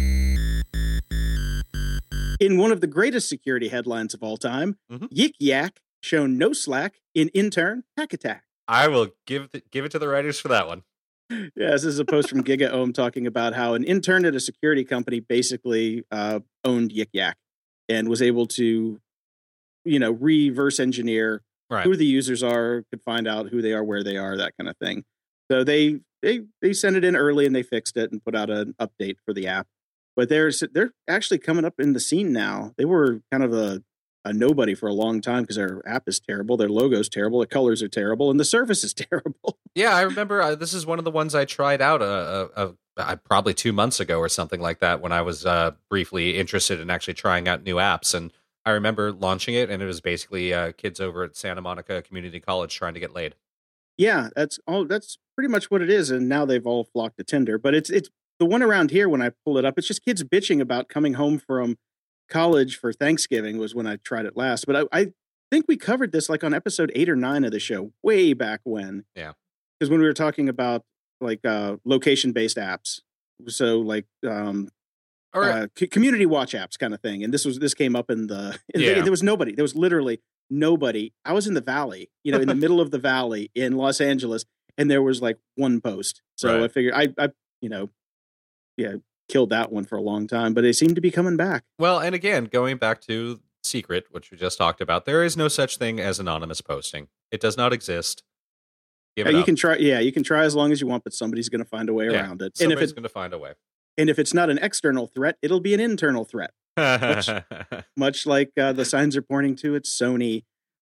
In one of the greatest security headlines of all time, Yik Yak shown no slack in intern hack attack. I will give it to the writers for that one. Yeah, this is a post from GigaOM talking about how an intern at a security company basically owned Yik Yak and was able to, reverse engineer who the users are, could find out who they are, where they are, that kind of thing. So they sent it in early and they fixed it and put out an update for the app. But they're actually coming up in the scene now. They were kind of a nobody for a long time because their app is terrible, their logo's terrible, the colors are terrible, and the service is terrible. Yeah, I remember this is one of the ones I tried out probably 2 months ago or something like that when I was briefly interested in actually trying out new apps. And I remember launching it, and it was basically kids over at Santa Monica Community College trying to get laid. Yeah, that's pretty much what it is. And now they've all flocked to Tinder. But it's the one around here, when I pull it up, it's just kids bitching about coming home from college for Thanksgiving was when I tried it last. But I think we covered this like on episode 8 or 9 of the show way back when. Yeah. Because when we were talking about like location-based apps. So like community watch apps kind of thing. And this came up in the there was nobody. There was literally nobody. I was in the valley, in the middle of the valley in Los Angeles, and there was like one post. So I figured I killed that one for a long time, but they seem to be coming back. Well, and again, going back to Secret, which we just talked about, there is no such thing as anonymous posting. It does not exist. You can try. Yeah, you can try as long as you want, but somebody's going to find a way around it. Somebody's going to find a way. And if it's not an external threat, it'll be an internal threat. Much like the signs are pointing to, it's Sony.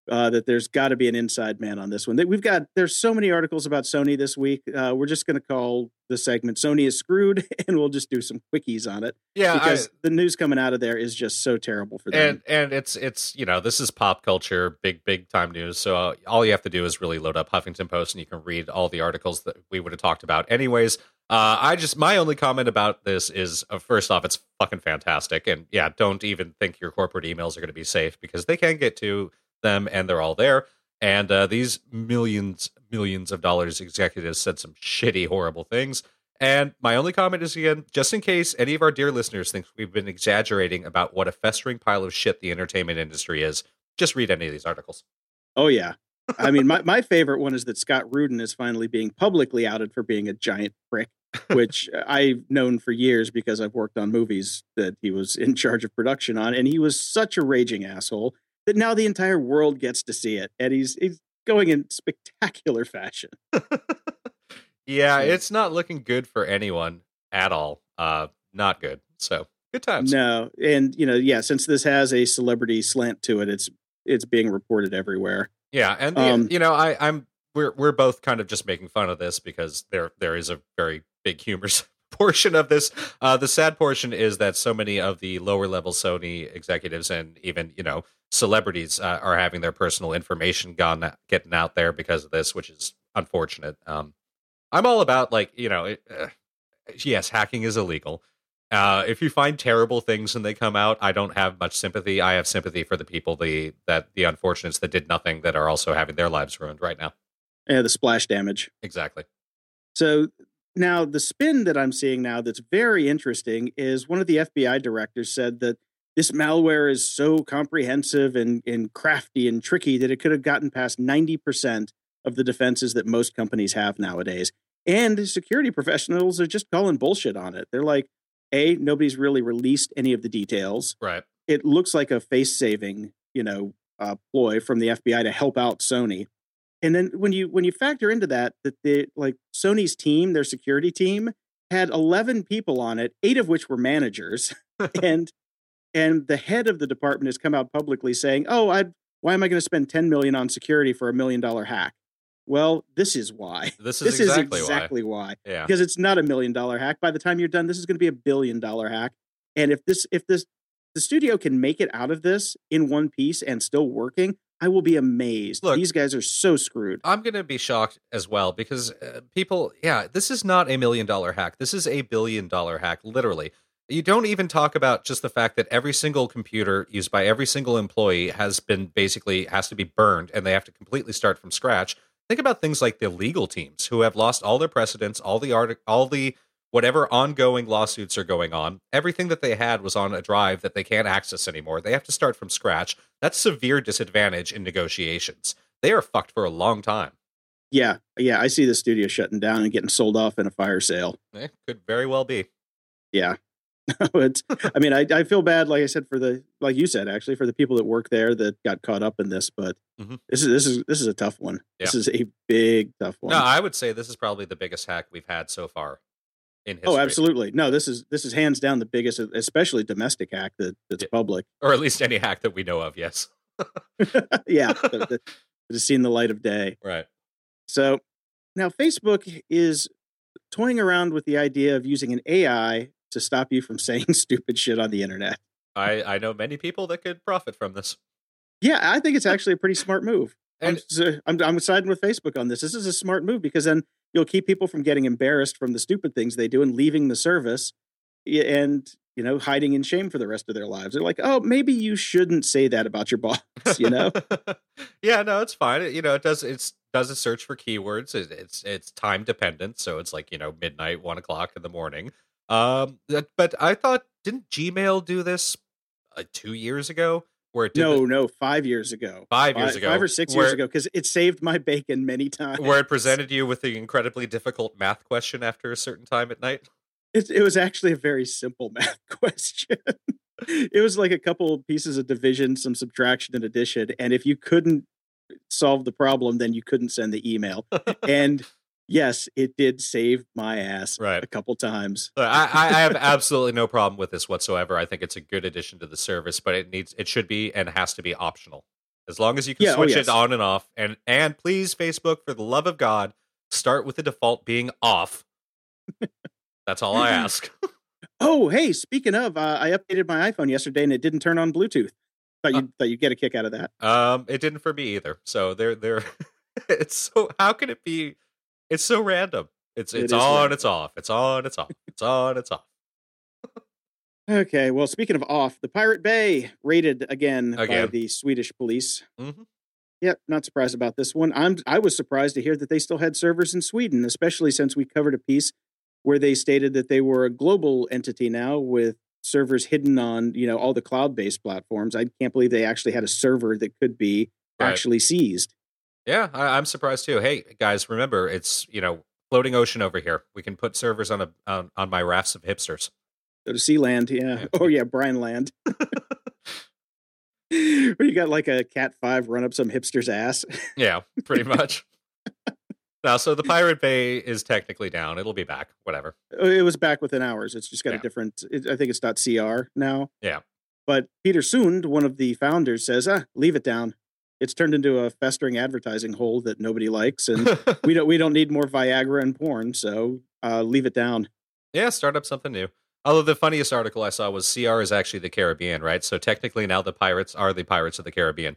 that there's got to be an inside man on this one. There's so many articles about Sony this week. We're just going to call the segment "Sony is screwed," and we'll just do some quickies on it. Yeah, because the news coming out of there is just so terrible for them. And it's this is pop culture, big time news. So all you have to do is really load up Huffington Post, and you can read all the articles that we would have talked about. Anyways, my only comment about this is first off, it's fucking fantastic, and yeah, don't even think your corporate emails are going to be safe because they can get to them, and they're all there. And these millions of dollars executives said some shitty, horrible things. And my only comment is, again, just in case any of our dear listeners think we've been exaggerating about what a festering pile of shit the entertainment industry is, just read any of these articles. Oh, yeah. I mean, my favorite one is that Scott Rudin is finally being publicly outed for being a giant prick, which I've known for years because I've worked on movies that he was in charge of production on. And he was such a raging asshole that now the entire world gets to see it. And he's going in spectacular fashion. Yeah, it's not looking good for anyone at all. Not good. So good times. No. And, since this has a celebrity slant to it, it's being reported everywhere. Yeah. And, we're both kind of just making fun of this because there is a very big humor portion of this. The sad portion is that so many of the lower level Sony executives and even, celebrities are having their personal information getting out there because of this, which is unfortunate. I'm all about yes, hacking is illegal. If you find terrible things and they come out, I don't have much sympathy. I have sympathy for the people, the unfortunates that did nothing that are also having their lives ruined right now. Yeah, the splash damage. Exactly. So now the spin that I'm seeing now that's very interesting is one of the FBI directors said that this malware is so comprehensive and crafty and tricky that it could have gotten past 90% of the defenses that most companies have nowadays. And security professionals are just calling bullshit on it. They're like, nobody's really released any of the details. Right. It looks like a face-saving, ploy from the FBI to help out Sony. And then when you factor into that Sony's team, their security team, had 11 people on it, 8 of which were managers, and the head of the department has come out publicly saying, why am I going to spend $10 million on security for $1 million hack? Well, this is why. This is exactly why. Yeah. Because it's not $1 million hack. By the time you're done, this is going to be $1 billion hack. And if the studio can make it out of this in one piece and still working, I will be amazed. Look, these guys are so screwed. I'm going to be shocked as well because this is not $1 million hack. This is $1 billion hack, literally. You don't even talk about just the fact that every single computer used by every single employee has to be burned and they have to completely start from scratch. Think about things like the legal teams who have lost all their precedents, all the whatever ongoing lawsuits are going on. Everything that they had was on a drive that they can't access anymore. They have to start from scratch. That's severe disadvantage in negotiations. They are fucked for a long time. Yeah. I see the studio shutting down and getting sold off in a fire sale. Could very well be. Yeah. I feel bad, like I said, like you said, actually, for the people that work there that got caught up in this, but this is a tough one. Yeah. This is a big, tough one. No, I would say this is probably the biggest hack we've had so far in history. Oh, absolutely. No, this is hands down the biggest, especially domestic hack that's public. Or at least any hack that we know of, yes. Yeah, that has seen the light of day. Right. So now Facebook is toying around with the idea of using an AI to stop you from saying stupid shit on the internet. I know many people that could profit from this. Yeah, I think it's actually a pretty smart move. And I'm siding with Facebook on this. This is a smart move because then you'll keep people from getting embarrassed from the stupid things they do and leaving the service and, hiding in shame for the rest of their lives. They're like, oh, maybe you shouldn't say that about your boss, Yeah, no, it's fine. It does a search for keywords. It's time dependent. So it's like, midnight, 1 o'clock in the morning. But I thought, didn't Gmail do this 2 years ago? Where it did 5 years ago. 5 years ago. 5 or 6 years ago, because it saved my bacon many times. Where it presented you with the incredibly difficult math question after a certain time at night? It was actually a very simple math question. It was like a couple pieces of division, some subtraction and addition. And if you couldn't solve the problem, then you couldn't send the email. And yes, it did save my ass a couple times. I have absolutely no problem with this whatsoever. I think it's a good addition to the service, but it should be and has to be optional. As long as you can Yeah, oh, switch yes. it on and off. And please, Facebook, for the love of God, start with the default being off. That's all I ask. Oh, hey, speaking of, I updated my iPhone yesterday and it didn't turn on Bluetooth. Thought you'd get a kick out of that. It didn't for me either. So they're it's so, how can it be? It's so random. It's It is on, random. it's off. It's on, it's off. It's on, it's off. Okay, well, speaking of off, the Pirate Bay raided again. By Again. the Swedish police. Mhm. Yep, not surprised about this one. I was surprised to hear that they still had servers in Sweden, especially since we covered a piece where they stated that they were a global entity now with servers hidden on, all the cloud-based platforms. I can't believe they actually had a server that could be Right. actually seized. Yeah, I'm surprised too. Hey guys, remember it's floating ocean over here. We can put servers on my rafts of hipsters. So to Sealand, yeah. Yeah. Oh yeah, Brian Land. Where you got like a Cat 5 run up some hipster's ass. Yeah, pretty much. Now, so the Pirate Bay is technically down. It'll be back. Whatever. It was back within hours. It's just got Yeah. a different. I think it's .cr now. Yeah. But Peter Sund, one of the founders, says, leave it down. It's turned into a festering advertising hole that nobody likes, and we don't need more Viagra and porn. So leave it down. Yeah, start up something new. Although the funniest article I saw was CR is actually the Caribbean, right? So technically now the pirates are the Pirates of the Caribbean.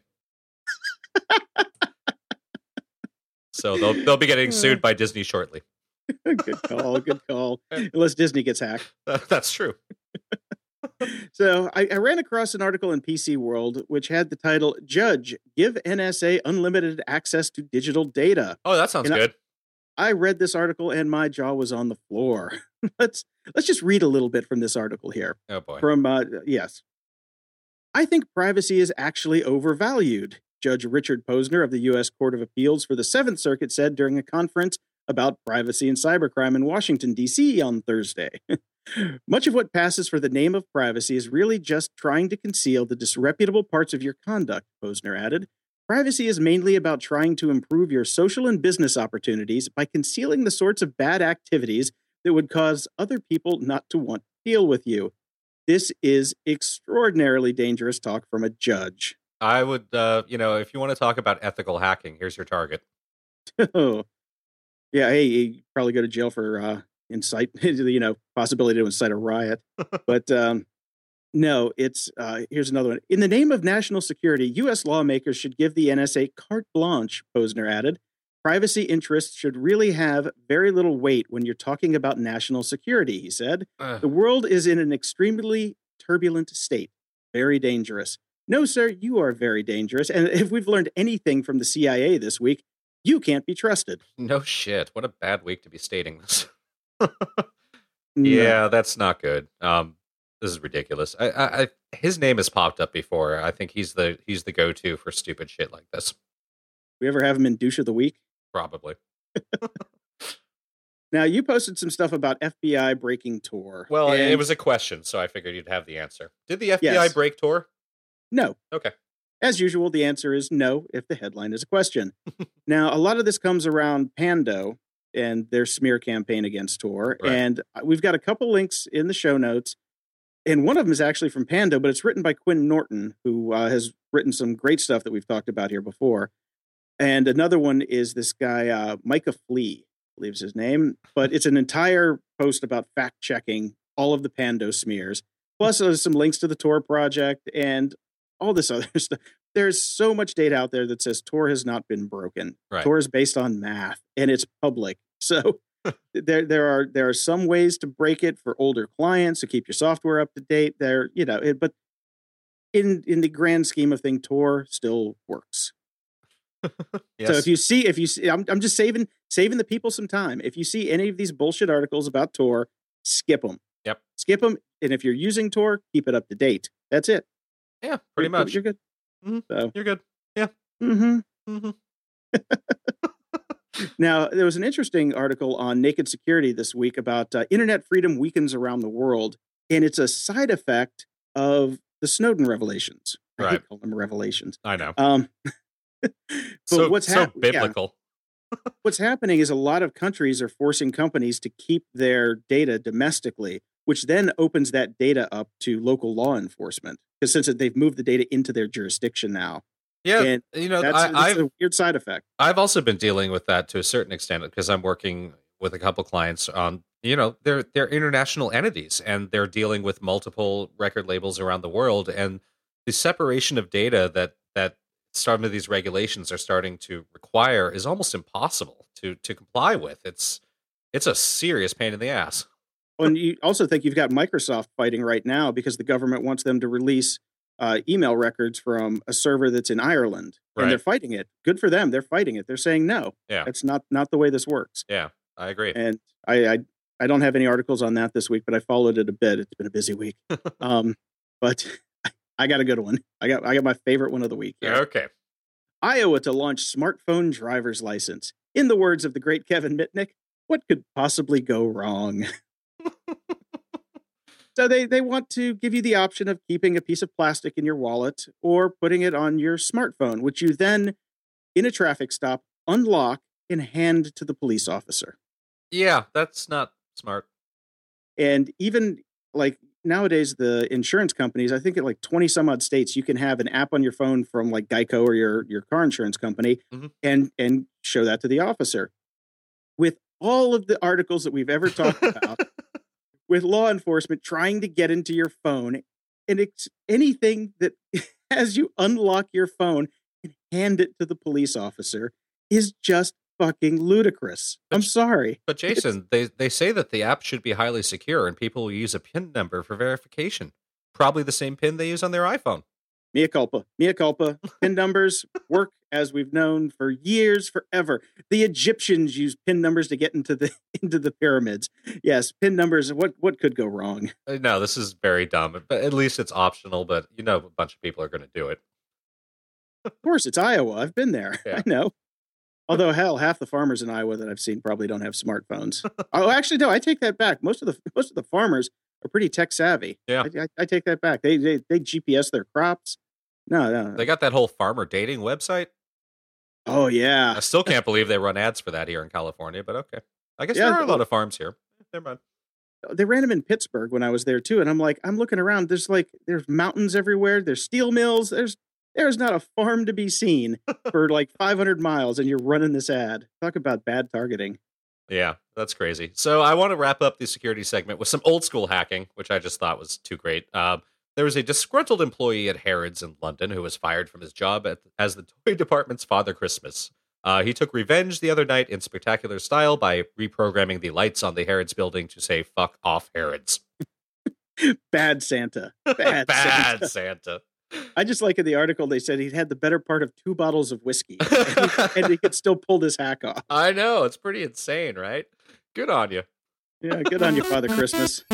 So they'll be getting sued by Disney shortly. Good call. Good call. Unless Disney gets hacked. That's true. So I ran across an article in PC World which had the title, Judge, Give NSA Unlimited Access to Digital Data. Oh, that sounds And good. I read this article and my jaw was on the floor. Let's just read a little bit from this article here. Oh, boy. From, yes. I think privacy is actually overvalued, Judge Richard Posner of the U.S. Court of Appeals for the Seventh Circuit said during a conference about privacy and cybercrime in Washington, D.C. on Thursday. Much of what passes for the name of privacy is really just trying to conceal the disreputable parts of your conduct, Posner added. Privacy is mainly about trying to improve your social and business opportunities by concealing the sorts of bad activities that would cause other people not to want to deal with you. This is extraordinarily dangerous talk from a judge. I would, if you want to talk about ethical hacking, here's your target. Oh, yeah. Hey, you probably go to jail for possibility to incite a riot. But no, it's here's another one. In the name of national security, U.S. lawmakers should give the NSA carte blanche, Posner added. Privacy interests should really have very little weight when you're talking about national security, he said. The world is in an extremely turbulent state. Very dangerous. No, sir, you are very dangerous. And if we've learned anything from the CIA this week, you can't be trusted. No shit. What a bad week to be stating this. No. Yeah, that's not good. This is ridiculous. His name has popped up before. I think he's the go-to for stupid shit like this. We ever have him in Douche of the Week? Probably. Now, you posted some stuff about FBI breaking Tor. Well, and it was a question, so I figured you'd have the answer. Did the FBI Yes. break Tor? No. Okay. As usual, the answer is no if the headline is a question. Now, a lot of this comes around Pando and their smear campaign against Tor. Right. And we've got a couple links in the show notes. And one of them is actually from Pando, but it's written by Quinn Norton, who has written some great stuff that we've talked about here before. And another one is this guy, Micah Flea, I believe is his name. But it's an entire post about fact-checking all of the Pando smears. Plus, there's some links to the Tor project and all this other stuff. There's so much data out there that says Tor has not been broken. Right. Tor is based on math, and it's public. So there are some ways to break it for older clients to keep your software up to date. But in the grand scheme of things, Tor still works. Yes. So if you see, I'm just saving the people some time. If you see any of these bullshit articles about Tor, skip them. Yep. Skip them. And if you're using Tor, keep it up to date. That's it. Yeah, pretty much. You're good. Mhm. So You're good. Yeah. mm-hmm. Mm-hmm. Now, there was an interesting article on Naked Security this week about internet freedom weakens around the world, and it's a side effect of the Snowden revelations. I Right. hate calling them revelations. I know. But So what's biblical. what's happening is a lot of countries are forcing companies to keep their data domestically, which then opens that data up to local law enforcement. Because since they've moved the data into their jurisdiction now, Yeah, And that's a weird side effect. I've also been dealing with that to a certain extent because I'm working with a couple clients on, they're international entities and they're dealing with multiple record labels around the world, and the separation of data that some of these regulations are starting to require is almost impossible to comply with. It's a serious pain in the ass. And you also think you've got Microsoft fighting right now because the government wants them to release email records from a server that's in Ireland, and they're fighting it. Good for them. They're fighting it. They're saying no. Yeah, that's not the way this works. Yeah, I agree. And I don't have any articles on that this week, but I followed it a bit. It's been a busy week. But I got a good one. I got my favorite one of the week here. Okay. Iowa to launch smartphone driver's license. In the words of the great Kevin Mitnick, what could possibly go wrong? So they want to give you the option of keeping a piece of plastic in your wallet or putting it on your smartphone, which you then, in a traffic stop, unlock and hand to the police officer. Yeah, that's not smart. And even like nowadays, the insurance companies, I think in like 20 some odd states, you can have an app on your phone from like Geico or your car insurance company and show that to the officer. With all of the articles that we've ever talked about, with law enforcement trying to get into your phone, and it's anything that has you unlock your phone and hand it to the police officer is just fucking ludicrous. I'm sorry. But Jason, they say that the app should be highly secure and people will use a PIN number for verification. Probably the same PIN they use on their iPhone. Mea culpa. Mea culpa. PIN numbers work as we've known for years, forever. The Egyptians used PIN numbers to get into the pyramids. Yes, PIN numbers. What could go wrong? No, this is very dumb. But at least it's optional. But a bunch of people are going to do it. Of course, it's Iowa. I've been there. Yeah. I know. Although hell, half the farmers in Iowa that I've seen probably don't have smartphones. Oh, actually, no. I take that back. Most of the farmers are pretty tech savvy. Yeah, I take that back. They GPS their crops. No. They got that whole farmer dating website. Oh, yeah. I still can't believe they run ads for that here in California, but okay. I guess there are a lot of farms here. Never mind. They ran them in Pittsburgh when I was there, too. And I'm looking around. There's mountains everywhere. There's steel mills. There's not a farm to be seen for like 500 miles, and you're running this ad. Talk about bad targeting. Yeah, that's crazy. So I want to wrap up the security segment with some old school hacking, which I just thought was too great. There was a disgruntled employee at Harrods in London who was fired from his job as the toy department's Father Christmas. He took revenge the other night in spectacular style by reprogramming the lights on the Harrods building to say, "Fuck off, Harrods." Bad Santa. Bad Santa. I just like in the article, they said he'd had the better part of 2 bottles of whiskey and he could still pull this hack off. I know. It's pretty insane, right? Good on you. Yeah, good on you, Father Christmas.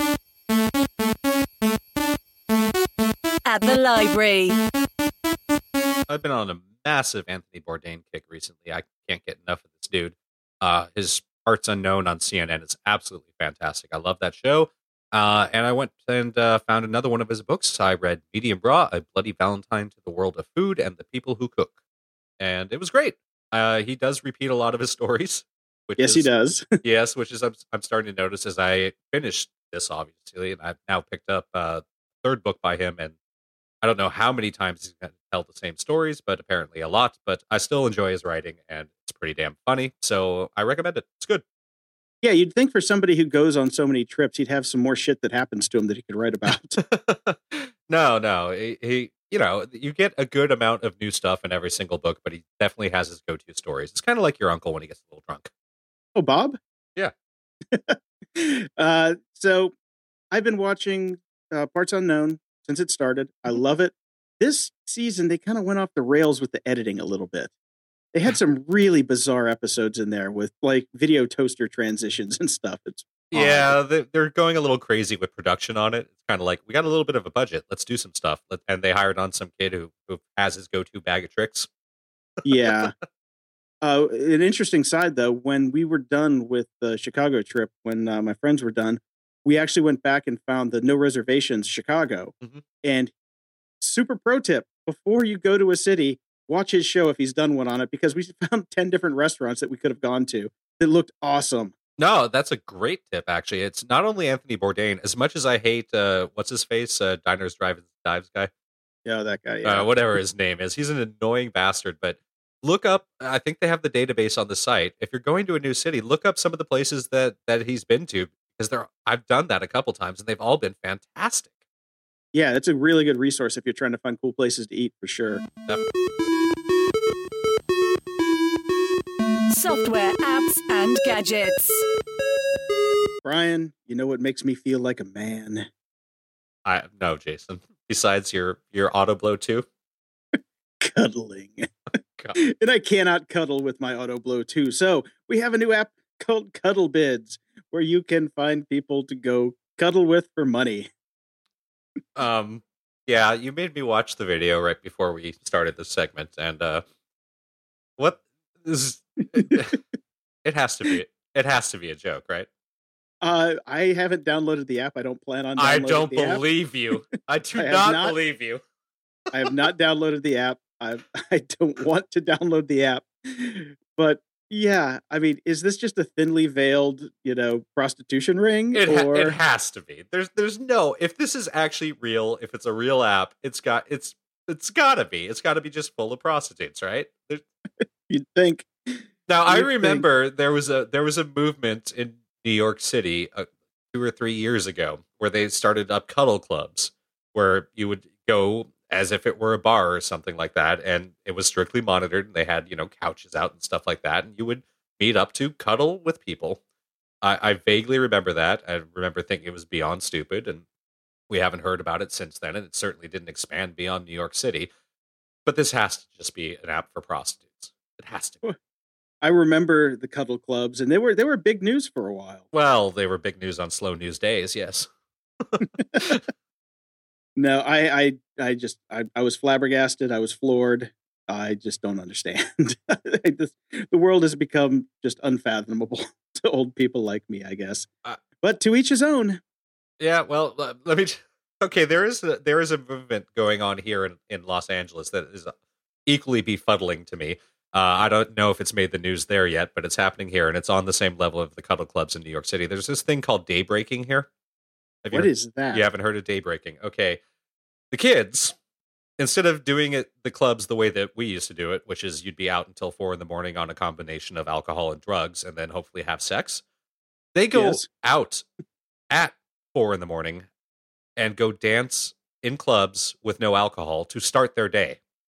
At the library. I've been on a massive Anthony Bourdain kick recently. I can't get enough of this dude. His Parts Unknown on CNN is absolutely fantastic. I love that show. And I went and found another one of his books. I read Medium Raw, A Bloody Valentine to the World of Food and the People Who Cook. And it was great. He does repeat a lot of his stories. He does. Yes, which is I'm starting to notice as I finished this, obviously. And I've now picked up a third book by him. And I don't know how many times he's going to tell the same stories, but apparently a lot. But I still enjoy his writing, and it's pretty damn funny. So I recommend it. It's good. Yeah, you'd think for somebody who goes on so many trips, he'd have some more shit that happens to him that he could write about. No. He you get a good amount of new stuff in every single book, but he definitely has his go-to stories. It's kind of like your uncle when he gets a little drunk. Oh, Bob? Yeah. So I've been watching Parts Unknown since it started. I love it. This season, they kind of went off the rails with the editing a little bit. They had some really bizarre episodes in there with like video toaster transitions and stuff. They're going a little crazy with production on it. It's kind of like, we got a little bit of a budget. Let's do some stuff. And they hired on some kid who has his go-to bag of tricks. Yeah. An interesting side, though, when we were done with the Chicago trip, when my friends were done, we actually went back and found the No Reservations Chicago. Mm-hmm. And super pro tip, before you go to a city, watch his show if he's done one on it, because we found 10 different restaurants that we could have gone to that looked awesome. No, that's a great tip, actually. It's not only Anthony Bourdain. As much as I hate, what's his face, Diners, Drive-Ins, Dives guy. Yeah, that guy. Yeah. Whatever his name is. He's an annoying bastard, but look up, I think they have the database on the site. If you're going to a new city, look up some of the places that he's been to, because I've done that a couple times and they've all been fantastic. Yeah, it's a really good resource if you're trying to find cool places to eat, for sure. Software, apps, and gadgets. Brian, you know what makes me feel like a man? No, Jason. Besides your auto blow too? Cuddling. God. And I cannot cuddle with my auto blow too. So we have a new app called Cuddle Bids, where you can find people to go cuddle with for money. Yeah, you made me watch the video right before we started this segment, and what is it has to be a joke, right? I haven't downloaded the app. I don't plan on downloading I don't the app. believe you. I do not believe you. I have not downloaded the app. I don't want to download the app. But yeah, I mean, is this just a thinly veiled, prostitution ring? It has to be. There's no, if this is actually real, if it's a real app, it's gotta be. It's gotta be just full of prostitutes, right? You'd think. Now I remember there was a movement in New York City 2 or 3 years ago where they started up cuddle clubs where you would go as if it were a bar or something like that, and it was strictly monitored, and they had, couches out and stuff like that, and you would meet up to cuddle with people. I vaguely remember that. I remember thinking it was beyond stupid, and we haven't heard about it since then, and it certainly didn't expand beyond New York City. But this has to just be an app for prostitutes. It has to be. I remember the cuddle clubs, and they were big news for a while. Well, they were big news on slow news days, yes. No, I was flabbergasted. I was floored. I just don't understand. The world has become just unfathomable to old people like me, I guess. But to each his own. Yeah, well, let me. Okay, there is a movement going on here in Los Angeles that is equally befuddling to me. I don't know if it's made the news there yet, but it's happening here, and it's on the same level of the cuddle clubs in New York City. There's this thing called daybreaking here. What is that? You haven't heard of daybreaking? Okay. The kids, instead of doing the clubs the way that we used to do it, which is you'd be out until 4 a.m. on a combination of alcohol and drugs and then hopefully have sex, they go out at 4 a.m. and go dance in clubs with no alcohol to start their day.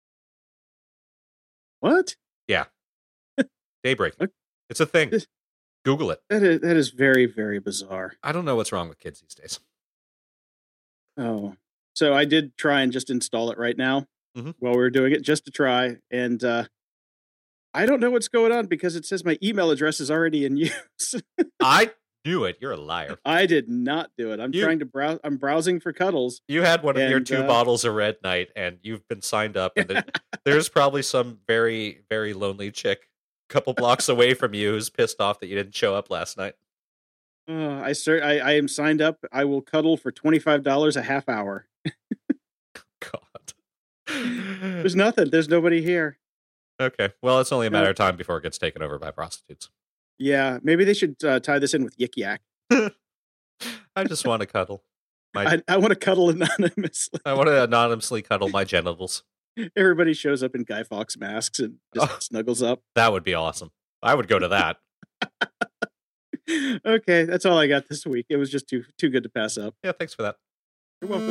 What? Yeah. Daybreaking. It's a thing. Google it. That is very, very bizarre. I don't know what's wrong with kids these days. Oh, so I did try and just install it right now while we were doing it, just to try. And I don't know what's going on because it says my email address is already in use. I knew it. You're a liar. I did not do it. I'm trying to browse. I'm browsing for cuddles. You had one of your 2 bottles of Red Night, and you've been signed up. And there's probably some very, very lonely chick a couple blocks away from you who's pissed off that you didn't show up last night. I am signed up. I will cuddle for $25 a half hour. God. There's nothing. There's nobody here. Okay. Well, it's only a matter of time before it gets taken over by prostitutes. Yeah. Maybe they should tie this in with Yik Yak. I just want to cuddle. I want to cuddle anonymously. I want to anonymously cuddle my genitals. Everybody shows up in Guy Fawkes masks and just snuggles up. That would be awesome. I would go to that. Okay, that's all I got this week. It was just too good to pass up. Yeah, thanks for that. You're welcome.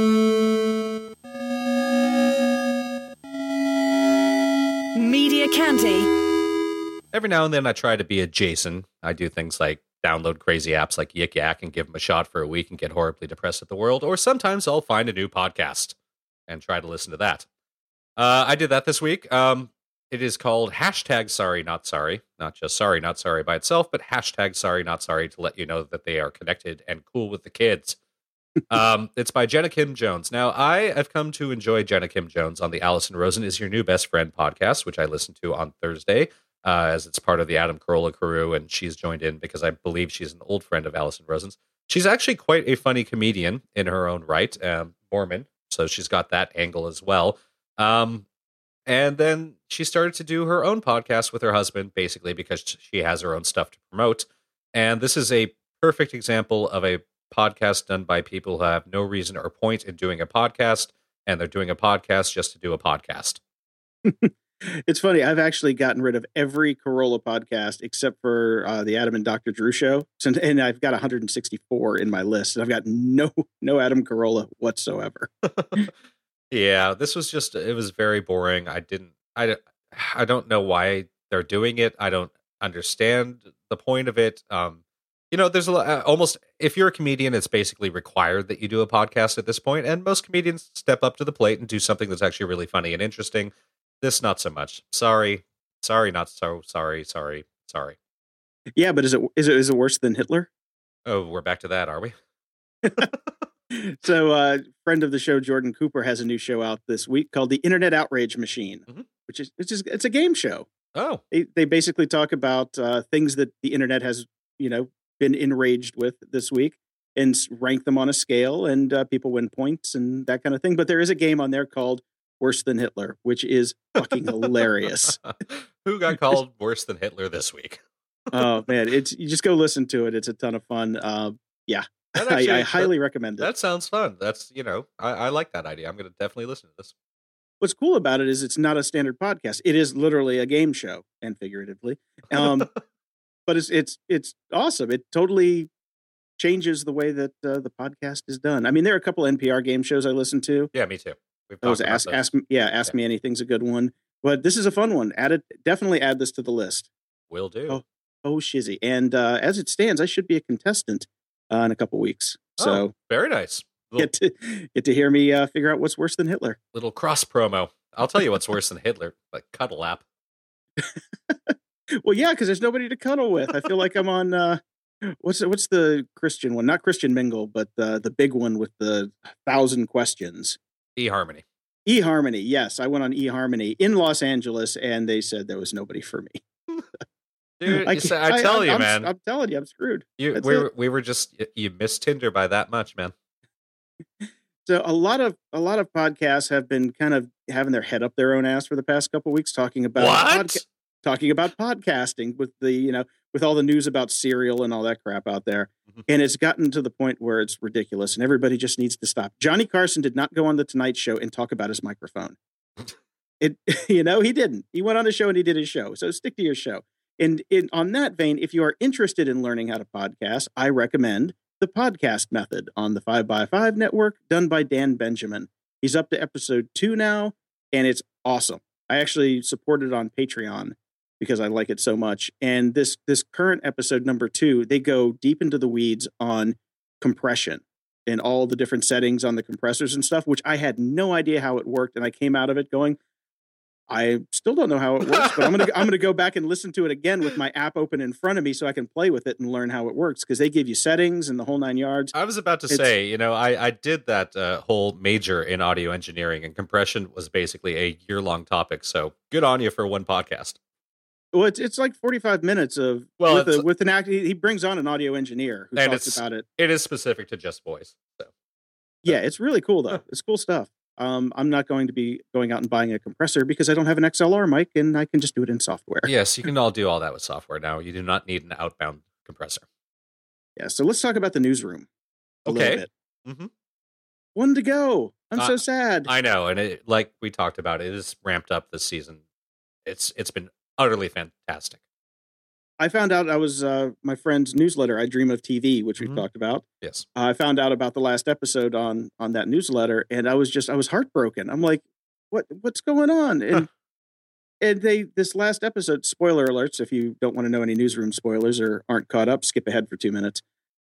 Okay. Media Candy. Every now and then I try to be a Jason. I do things like download crazy apps like Yik Yak and give them a shot for a week and get horribly depressed at the world. Or sometimes I'll find a new podcast and try to listen to that. I did that this week. It is called #Sorry Not Sorry. Not just Sorry Not Sorry by itself, but #Sorry Not Sorry to let you know that they are connected and cool with the kids. It's by Jenna Kim Jones. Now, I have come to enjoy Jenna Kim Jones on the Allison Rosen is Your New Best Friend podcast, which I listened to on Thursday, as it's part of the Adam Carolla crew, and she's joined in because I believe she's an old friend of Allison Rosen's. She's actually quite a funny comedian in her own right, Mormon, so she's got that angle as well. And then she started to do her own podcast with her husband, basically because she has her own stuff to promote. And this is a perfect example of a podcast done by people who have no reason or point in doing a podcast and they're doing a podcast just to do a podcast. It's funny. I've actually gotten rid of every Corolla podcast except for the Adam and Dr. Drew show. And I've got 164 in my list. And I've got no Adam Carolla whatsoever. Yeah, this was just, it was very boring. I don't know why they're doing it. I don't understand the point of it. There's a lot, almost, if you're a comedian, it's basically required that you do a podcast at this point. And most comedians step up to the plate and do something that's actually really funny and interesting. This, not so much. Sorry, not so sorry. Yeah, but is it worse than Hitler? Oh, we're back to that, are we? So, friend of the show, Jordan Cooper, has a new show out this week called The Internet Outrage Machine, which is it's a game show. Oh, they basically talk about things that the internet has been enraged with this week and rank them on a scale, and people win points and that kind of thing. But there is a game on there called Worse Than Hitler, which is fucking hilarious. Who got called worse than Hitler this week? Oh man, you just go listen to it. It's a ton of fun. Yeah, actually, I highly recommend it. That sounds fun. That's I like that idea. I'm going to definitely listen to this. What's cool about it is it's not a standard podcast. It is literally a game show, and figuratively. But it's awesome. It totally changes the way that the podcast is done. I mean, there are a couple NPR game shows I listen to. Yeah, me too. Those Ask Me Anything's a good one, but this is a fun one. Definitely add this to the list. Will do. Oh, shizzy. And as it stands, I should be a contestant in a couple weeks. So very nice. Get to hear me figure out what's worse than Hitler. Little cross promo. I'll tell you what's worse than Hitler. Like Cuddle App. Well, yeah, because there's nobody to cuddle with. I feel like I'm on what's the Christian one? Not Christian Mingle, but the big one with the 1,000 questions. eHarmony. eHarmony, yes. I went on eHarmony in Los Angeles, and they said there was nobody for me. Dude, I tell you, man. I'm telling you, I'm screwed. We were just, you missed Tinder by that much, man. So a lot of podcasts have been kind of having their head up their own ass for the past couple of weeks, talking about podcasting with the with all the news about Serial and all that crap out there. And it's gotten to the point where it's ridiculous and everybody just needs to stop. Johnny Carson did not go on the Tonight Show and talk about his microphone. He didn't. He went on the show and he did his show. So stick to your show. And on that vein, if you are interested in learning how to podcast, I recommend The Podcast Method on the 5x5 network, done by Dan Benjamin. He's up to episode 2 now, and it's awesome. I actually support it on Patreon because I like it so much. And this current episode number 2, they go deep into the weeds on compression and all the different settings on the compressors and stuff, which I had no idea how it worked. And I came out of it going, I still don't know how it works, but I'm gonna go back and listen to it again with my app open in front of me so I can play with it and learn how it works, because they give you settings and the whole 9 yards. I was about to say, I did that whole major in audio engineering, and compression was basically a year-long topic. So good on you for one podcast. Well, it's like 45 minutes of with an act. He brings on an audio engineer who talks about it. It is specific to just voice. So yeah, it's really cool though. It's cool stuff. I'm not going to be going out and buying a compressor because I don't have an XLR mic and I can just do it in software. Yes, you can all do all that with software now. You do not need an outbound compressor. Yeah, so let's talk about the newsroom a little bit. Mm-hmm. One to go. I'm so sad. I know, and it, like we talked about, it is ramped up this season. It's been utterly fantastic. I found out I was my friend's newsletter, I Dream of TV, which we've talked about. Yes. I found out about the last episode on that newsletter, and I was heartbroken. I'm like, what's going on? And this last episode, spoiler alerts, if you don't want to know any newsroom spoilers or aren't caught up, skip ahead for 2 minutes.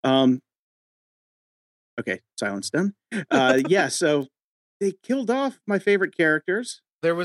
Okay, silence done. Yeah, so they killed off my favorite characters. Here's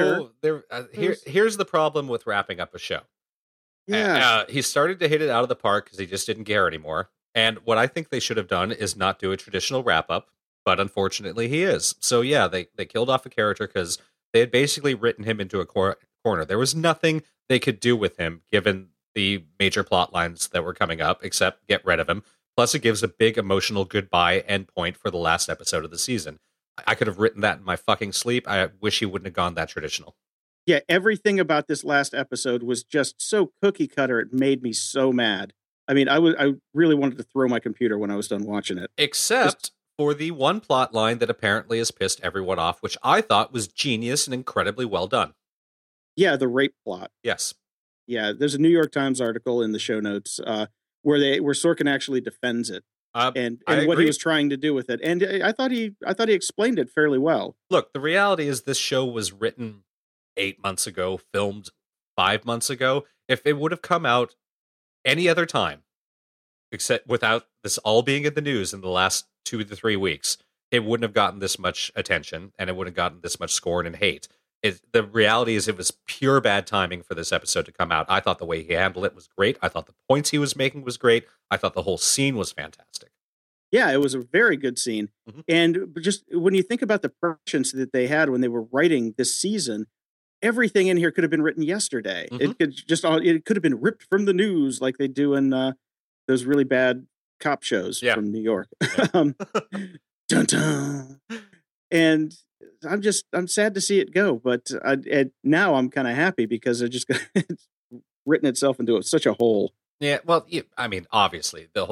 the problem with wrapping up a show. Yeah. He started to hit it out of the park because he just didn't care anymore. And what I think they should have done is not do a traditional wrap-up, but unfortunately he is. So yeah, they killed off a character because they had basically written him into a corner. There was nothing they could do with him, given the major plot lines that were coming up, except get rid of him. Plus, it gives a big emotional goodbye endpoint for the last episode of the season. I could have written that in my fucking sleep. I wish he wouldn't have gone that traditional. Yeah, everything about this last episode was just so cookie cutter. It made me so mad. I mean, I really wanted to throw my computer when I was done watching it. Except for the one plot line that apparently has pissed everyone off, which I thought was genius and incredibly well done. Yeah, the rape plot. Yes. Yeah, there's a New York Times article in the show notes where Sorkin actually defends it and what he was trying to do with it, and I thought he explained it fairly well. Look, the reality is this show was written 8 months ago, filmed 5 months ago. If it would have come out any other time, except without this all being in the news in the last 2 to 3 weeks, it wouldn't have gotten this much attention, and it wouldn't have gotten this much scorn and hate. The reality is it was pure bad timing for this episode to come out. I thought the way he handled it was great. I thought the points he was making was great. I thought the whole scene was fantastic. Yeah, it was a very good scene. Mm-hmm. And just when you think about the prescience that they had when they were writing this season, everything in here could have been written yesterday. Mm-hmm. It could have been ripped from the news like they do in those really bad cop shows from New York. Yeah. Dun dun. And I'm sad to see it go, but now I'm kind of happy because it's written itself into such a hole. Yeah, well, I mean, obviously, the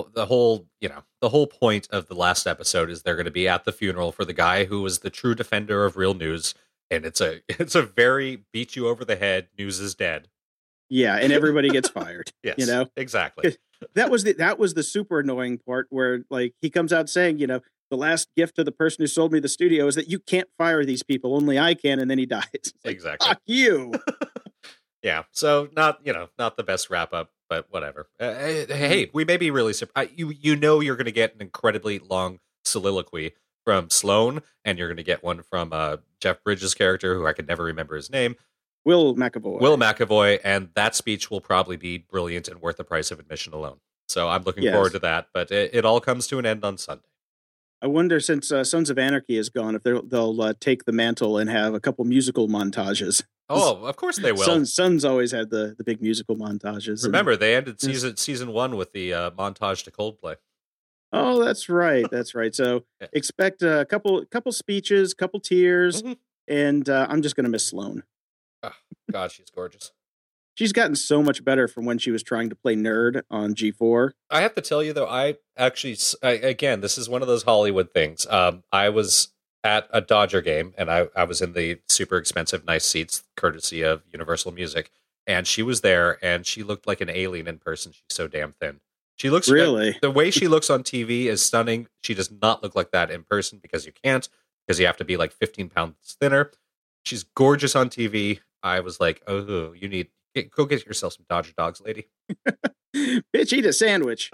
whole point of the last episode is they're going to be at the funeral for the guy who was the true defender of real news, and it's a very beat you over the head. News is dead. Yeah, and everybody gets fired. Yes, you know exactly. That was the super annoying part where like he comes out saying, the last gift to the person who sold me the studio is that you can't fire these people, only I can, and then he dies. Exactly. Fuck you. Yeah. So not the best wrap up, but whatever. Hey, we may be really surprised. You're going to get an incredibly long soliloquy from Sloane, and you're going to get one from Jeff Bridges' character, who I could never remember his name. Will McAvoy. Will McAvoy, and that speech will probably be brilliant and worth the price of admission alone. So I'm looking forward to that, but it all comes to an end on Sunday. I wonder, since Sons of Anarchy is gone, if they'll take the mantle and have a couple musical montages. Oh, of course they will. Sons always had the big musical montages. Remember, they ended season 1 with the montage to Coldplay. Oh, that's right. That's right. So expect a couple speeches, couple tears, and I'm just going to miss Sloane. Oh, God, she's gorgeous. She's gotten so much better from when she was trying to play nerd on G4. I have to tell you, though, I again, this is one of those Hollywood things. I was at a Dodger game, and I was in the super expensive, nice seats, courtesy of Universal Music, and she was there, and she looked like an alien in person. She's so damn thin. She looks really the way she looks on TV is stunning. She does not look like that in person because you have to be like 15 pounds thinner. She's gorgeous on TV. I was like, oh, go get yourself some Dodger dogs, lady. Bitch, eat a sandwich.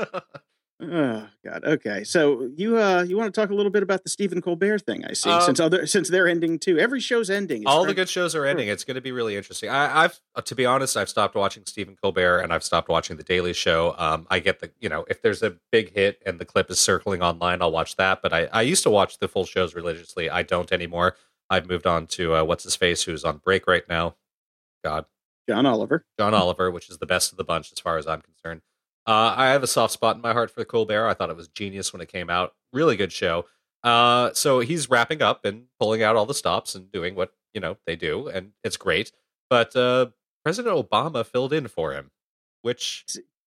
Oh God. Okay. So you want to talk a little bit about the Stephen Colbert thing? I see. Since they're ending too. Every show's ending. All the good shows are ending. It's going to be really interesting. I've to be honest, I've stopped watching Stephen Colbert and I've stopped watching The Daily Show. I get if there's a big hit and the clip is circling online, I'll watch that. But I used to watch the full shows religiously. I don't anymore. I've moved on to what's his face, who's on break right now. God. John Oliver, which is the best of the bunch as far as I'm concerned. I have a soft spot in my heart for Colbert. I thought it was genius when it came out. Really good show. So he's wrapping up and pulling out all the stops and doing what they do, and it's great. But President Obama filled in for him, which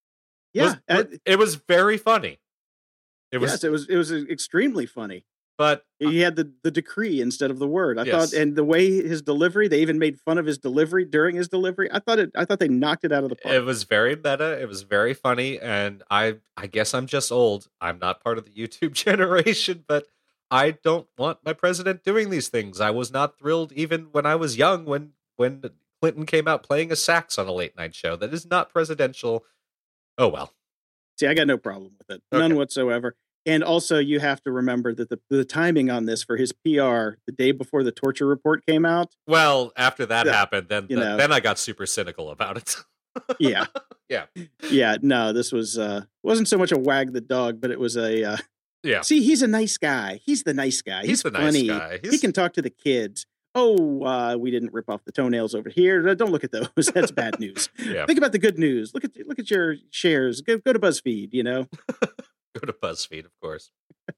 it was very funny. It was extremely funny. But he had the decree instead of the word. I thought, and the way his delivery, they even made fun of his delivery during his delivery. I thought they knocked it out of the park. It was very meta. It was very funny, and I guess I'm just old. I'm not part of the YouTube generation, but I don't want my president doing these things. I was not thrilled even when I was young when Clinton came out playing a sax on a late night show. That is not presidential. Oh well. See, I got no problem with it. None whatsoever. And also, you have to remember that the timing on this for his PR, the day before the torture report came out. Well, after that happened, then I got super cynical about it. Yeah. Yeah. Yeah. No, this wasn't so much a wag the dog, but it was a See, he's a nice guy. He's the nice guy. He's funny. Nice guy. He can talk to the kids. Oh, we didn't rip off the toenails over here. Don't look at those. That's bad news. Yeah. Think about the good news. Look at your shares. Go to BuzzFeed. Go to BuzzFeed, of course.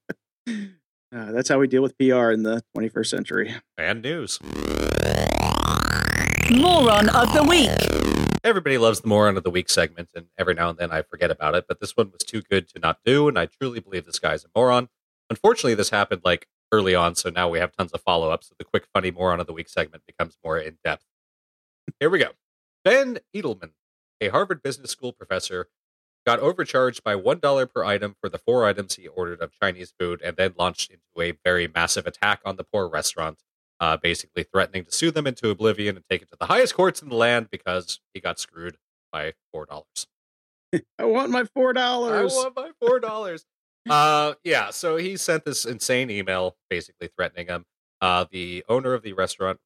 That's how we deal with PR in the 21st century. And news. Moron of the Week. Everybody loves the Moron of the Week segment, and every now and then I forget about it, but this one was too good to not do, and I truly believe this guy's a moron. Unfortunately, this happened like early on, so now we have tons of follow-ups. So the quick funny moron of the week segment becomes more in-depth. Here we go. Ben Edelman, a Harvard Business School professor, got overcharged by $1 per item for the 4 items he ordered of Chinese food, and then launched into a very massive attack on the poor restaurant, basically threatening to sue them into oblivion and take it to the highest courts in the land because he got screwed by $4. I want my $4. I want my $4. Yeah, so he sent this insane email basically threatening him. The owner of the restaurant,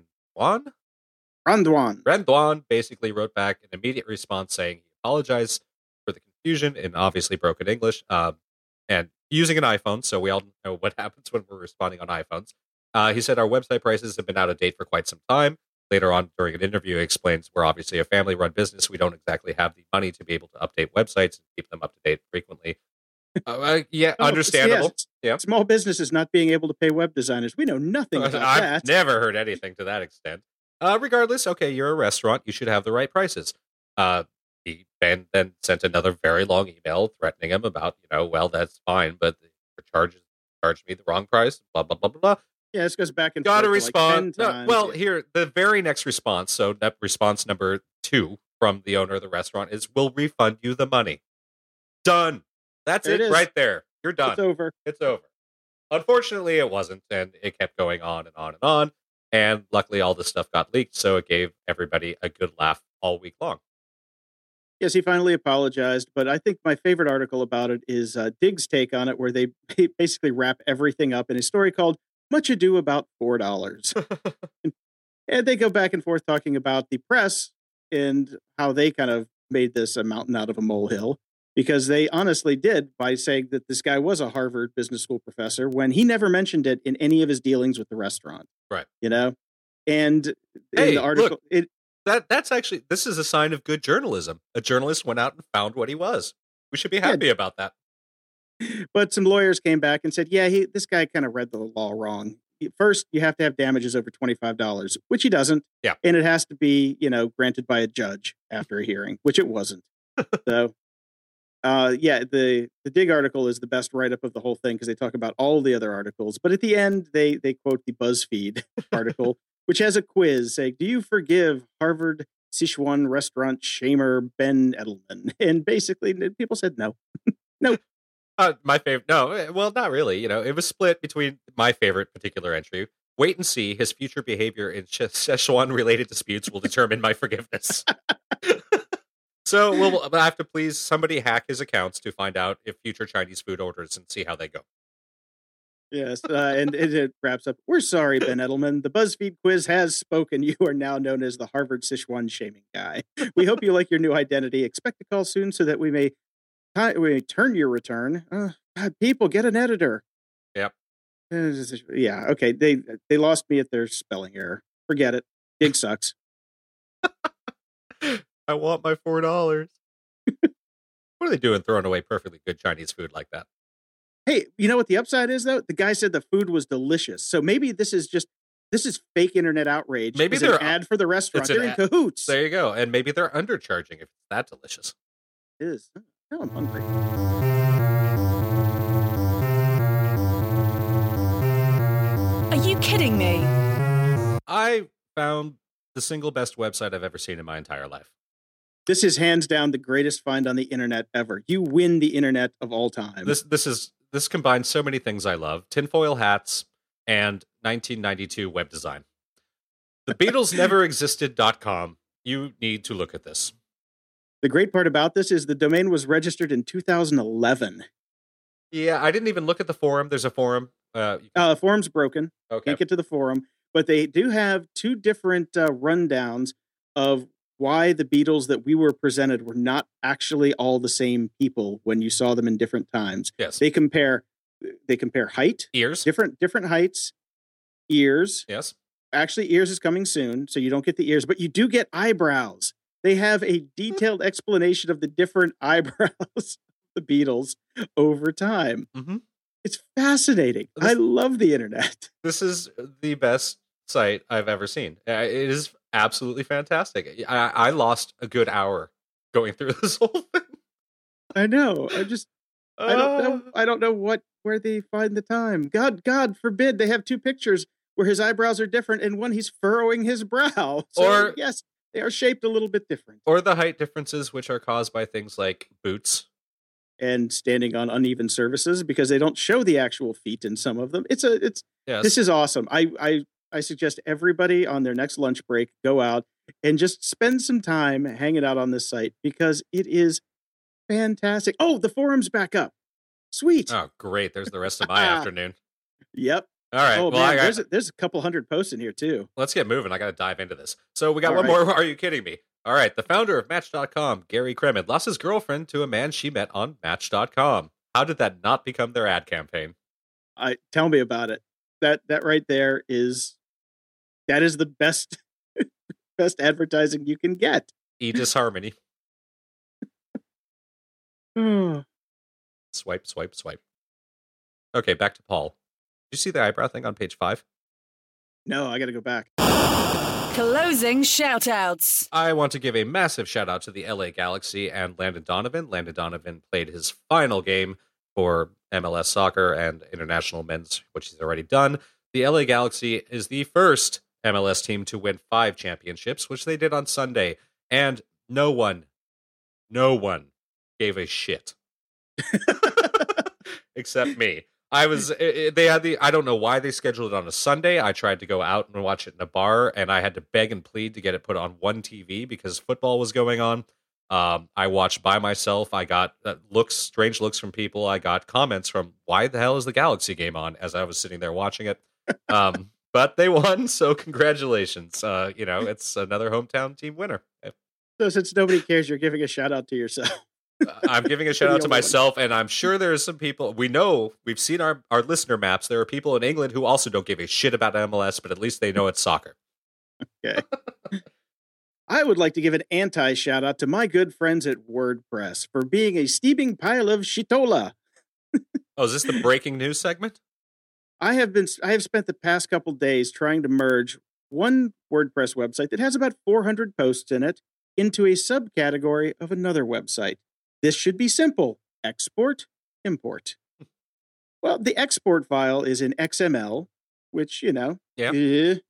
Randuan, basically wrote back an immediate response saying he apologized for the confusion in obviously broken English, and using an iPhone, so we all know what happens when we're responding on iPhones. He said, our website prices have been out of date for quite some time. Later on during an interview, he explains, we're obviously a family-run business. We don't exactly have the money to be able to update websites and keep them up to date frequently. Yeah, understandable. Yeah. Small businesses not being able to pay web designers. We know nothing about I've that. Never heard anything to that extent. Regardless, okay, you're a restaurant. You should have the right prices. He then sent another very long email threatening him about, well, that's fine, but the charged me the wrong price, blah, blah, blah, blah, blah. Yeah, this goes back and forth. Got to respond. Like here, the very next response, so that response number 2 from the owner of the restaurant is, we'll refund you the money. Done. That's it right there. You're done. It's over. Unfortunately, it wasn't, and it kept going on and on and on. And luckily, all this stuff got leaked, so it gave everybody a good laugh all week long. Yes, he finally apologized, but I think my favorite article about it is Dig's take on it, where they basically wrap everything up in a story called Much Ado About $4. And they go back and forth talking about the press and how they kind of made this a mountain out of a molehill, because they honestly did by saying that this guy was a Harvard Business School professor when he never mentioned it in any of his dealings with the restaurant. Right. And in the article, look, that's actually, this is a sign of good journalism. A journalist went out and found what he was. We should be happy about that. But some lawyers came back and said, yeah, this guy kind of read the law wrong. First, you have to have damages over $25, which he doesn't. Yeah. And it has to be, granted by a judge after a hearing, which it wasn't. So, the Dig article is the best write-up of the whole thing because they talk about all the other articles. But at the end, they quote the BuzzFeed article, which has a quiz saying, do you forgive Harvard Sichuan restaurant shamer Ben Edelman? And basically, people said no. No. My favorite. No, well, not really. It was split between my favorite particular entry. Wait and see. His future behavior in Sichuan-related disputes will determine my forgiveness. So we'll have to please somebody hack his accounts to find out if future Chinese food orders and see how they go. Yes, and it wraps up. We're sorry, Ben Edelman. The BuzzFeed quiz has spoken. You are now known as the Harvard Sichuan shaming guy. We hope you like your new identity. Expect a call soon so that we may turn your return. God, people, get an editor. Yep. Yeah, okay. They lost me at their spelling error. Forget it. Dig sucks. I want my $4. What are they doing throwing away perfectly good Chinese food like that? Hey, you know what the upside is, though? The guy said the food was delicious. So maybe this is fake internet outrage. Maybe they're an ad for the restaurant. They're in cahoots. There you go. And maybe they're undercharging if it's that delicious. It is. Now I'm hungry. Are you kidding me? I found the single best website I've ever seen in my entire life. This is hands down the greatest find on the internet ever. You win the internet of all time. This combines so many things I love: tinfoil hats and 1992 web design. The Beatles never existed.com. You need to look at this. The great part about this is the domain was registered in 2011. Yeah, I didn't even look at the forum. There's a forum. The forum's broken. Okay. Can't get to the forum. But they do have 2 different rundowns of why the Beatles that we were presented were not actually all the same people when you saw them in different times. Yes. They compare height, ears, different heights, ears. Yes. Actually, ears is coming soon, so you don't get the ears, but you do get eyebrows. They have a detailed explanation of the different eyebrows of the Beatles over time. Mm-hmm. It's fascinating. I love the internet. This is the best site I've ever seen. It is absolutely fantastic. I lost a good hour going through this whole thing. I know. I don't know where they find the time. God forbid they have two pictures where his eyebrows are different and one he's furrowing his brow. So, yes, they are shaped a little bit different. Or the height differences, which are caused by things like boots. And standing on uneven surfaces because they don't show the actual feet in some of them. This is awesome. I suggest everybody on their next lunch break go out and just spend some time hanging out on this site because it is fantastic. Oh, the forum's back up. Sweet. Oh, great. There's the rest of my afternoon. Yep. All right. Oh, well, man, there's a couple hundred posts in here too. Let's get moving. I got to dive into this. So we got one more. Are you kidding me? All right. The founder of Match.com, Gary Kremen, lost his girlfriend to a man she met on Match.com. How did that not become their ad campaign? Tell me about it. That right there is the best advertising you can get. Aegis Harmony. Swipe, swipe, swipe. Okay, back to Paul. Did you see the eyebrow thing on page 5? No, I got to go back. Closing shoutouts. I want to give a massive shout out to the LA Galaxy and Landon Donovan. Landon Donovan played his final game for MLS Soccer and International Men's, which he's already done. The LA Galaxy is the first MLS team to win 5 championships, which they did on Sunday. And no one gave a shit. Except me. I don't know why they scheduled it on a Sunday. I tried to go out and watch it in a bar, and I had to beg and plead to get it put on one TV because football was going on. I watched by myself. I got strange looks from people. I got comments from, why the hell is the Galaxy game on, as I was sitting there watching it. But they won, so congratulations. It's another hometown team winner. So since nobody cares, you're giving a shout out to yourself. I'm giving a shout out to myself, and I'm sure there's some people we've seen our listener maps. There are people in England who also don't give a shit about MLS, but at least they know it's soccer. Okay. I would like to give an anti shout out to my good friends at WordPress for being a steaming pile of shitola. Oh, is this the breaking news segment? I have spent the past couple days trying to merge one WordPress website that has about 400 posts in it into a subcategory of another website. This should be simple. Export, import. Well, the export file is in XML, which, Yeah. 38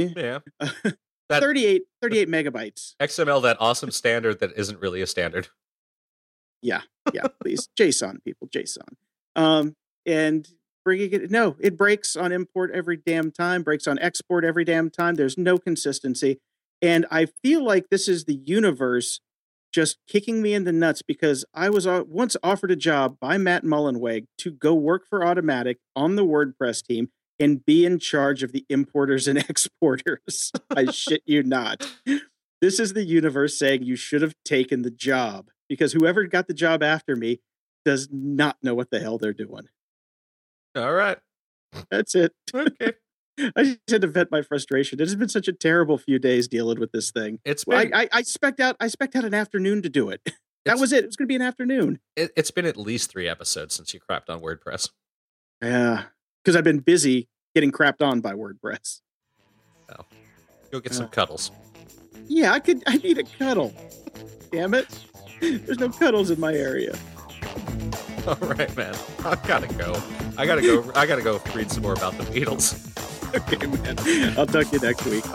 megabytes. XML, that awesome standard that isn't really a standard. Yeah, please. JSON, people, JSON. And bringing it, no, it breaks on import every damn time, breaks on export every damn time. There's no consistency. And I feel like this is the universe just kicking me in the nuts because I was once offered a job by Matt Mullenweg to go work for Automatic on the WordPress team and be in charge of the importers and exporters. I shit you not. This is the universe saying you should have taken the job because whoever got the job after me does not know what the hell they're doing. All right. That's it. Okay. I just had to vent my frustration. It has been such a terrible few days dealing with this thing. It's been, I spec'd out an afternoon to do it. That was it. It was going to be an afternoon. It's been at least 3 episodes since you crapped on WordPress. Yeah, because I've been busy getting crapped on by WordPress. Oh, go get some cuddles. Yeah, I need a cuddle. Damn it. There's no cuddles in my area. All right, man. I gotta go. I gotta go read some more about the Beatles. Okay, man. I'll talk to you next week.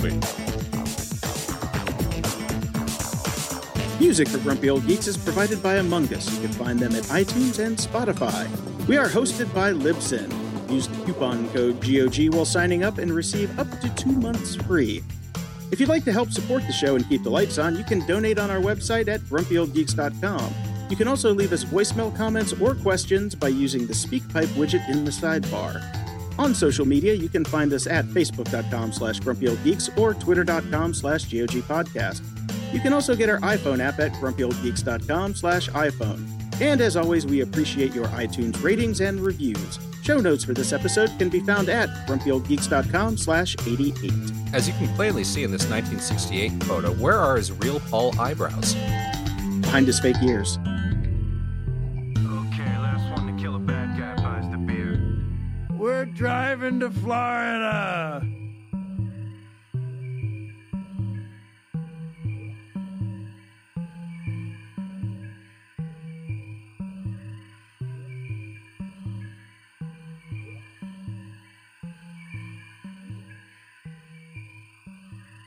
Music for Grumpy Old Geeks is provided by Among Us. You can find them at iTunes and Spotify. We are hosted by Libsyn. Use the coupon code GOG while signing up and receive up to 2 months free. If you'd like to help support the show and keep the lights on, you can donate on our website at grumpyoldgeeks.com. You can also leave us voicemail comments or questions by using the SpeakPipe widget in the sidebar. On social media, you can find us at facebook.com/grumpyoldgeeks or twitter.com/GOGpodcast. You can also get our iPhone app at grumpyoldgeeks.com/iPhone. And as always, we appreciate your iTunes ratings and reviews. Show notes for this episode can be found at grumpyoldgeeks.com/88. As you can plainly see in this 1968 photo, where are his real Paul eyebrows? Behind his fake ears. Okay, last one to kill a bad guy buys the beer. We're driving to Florida.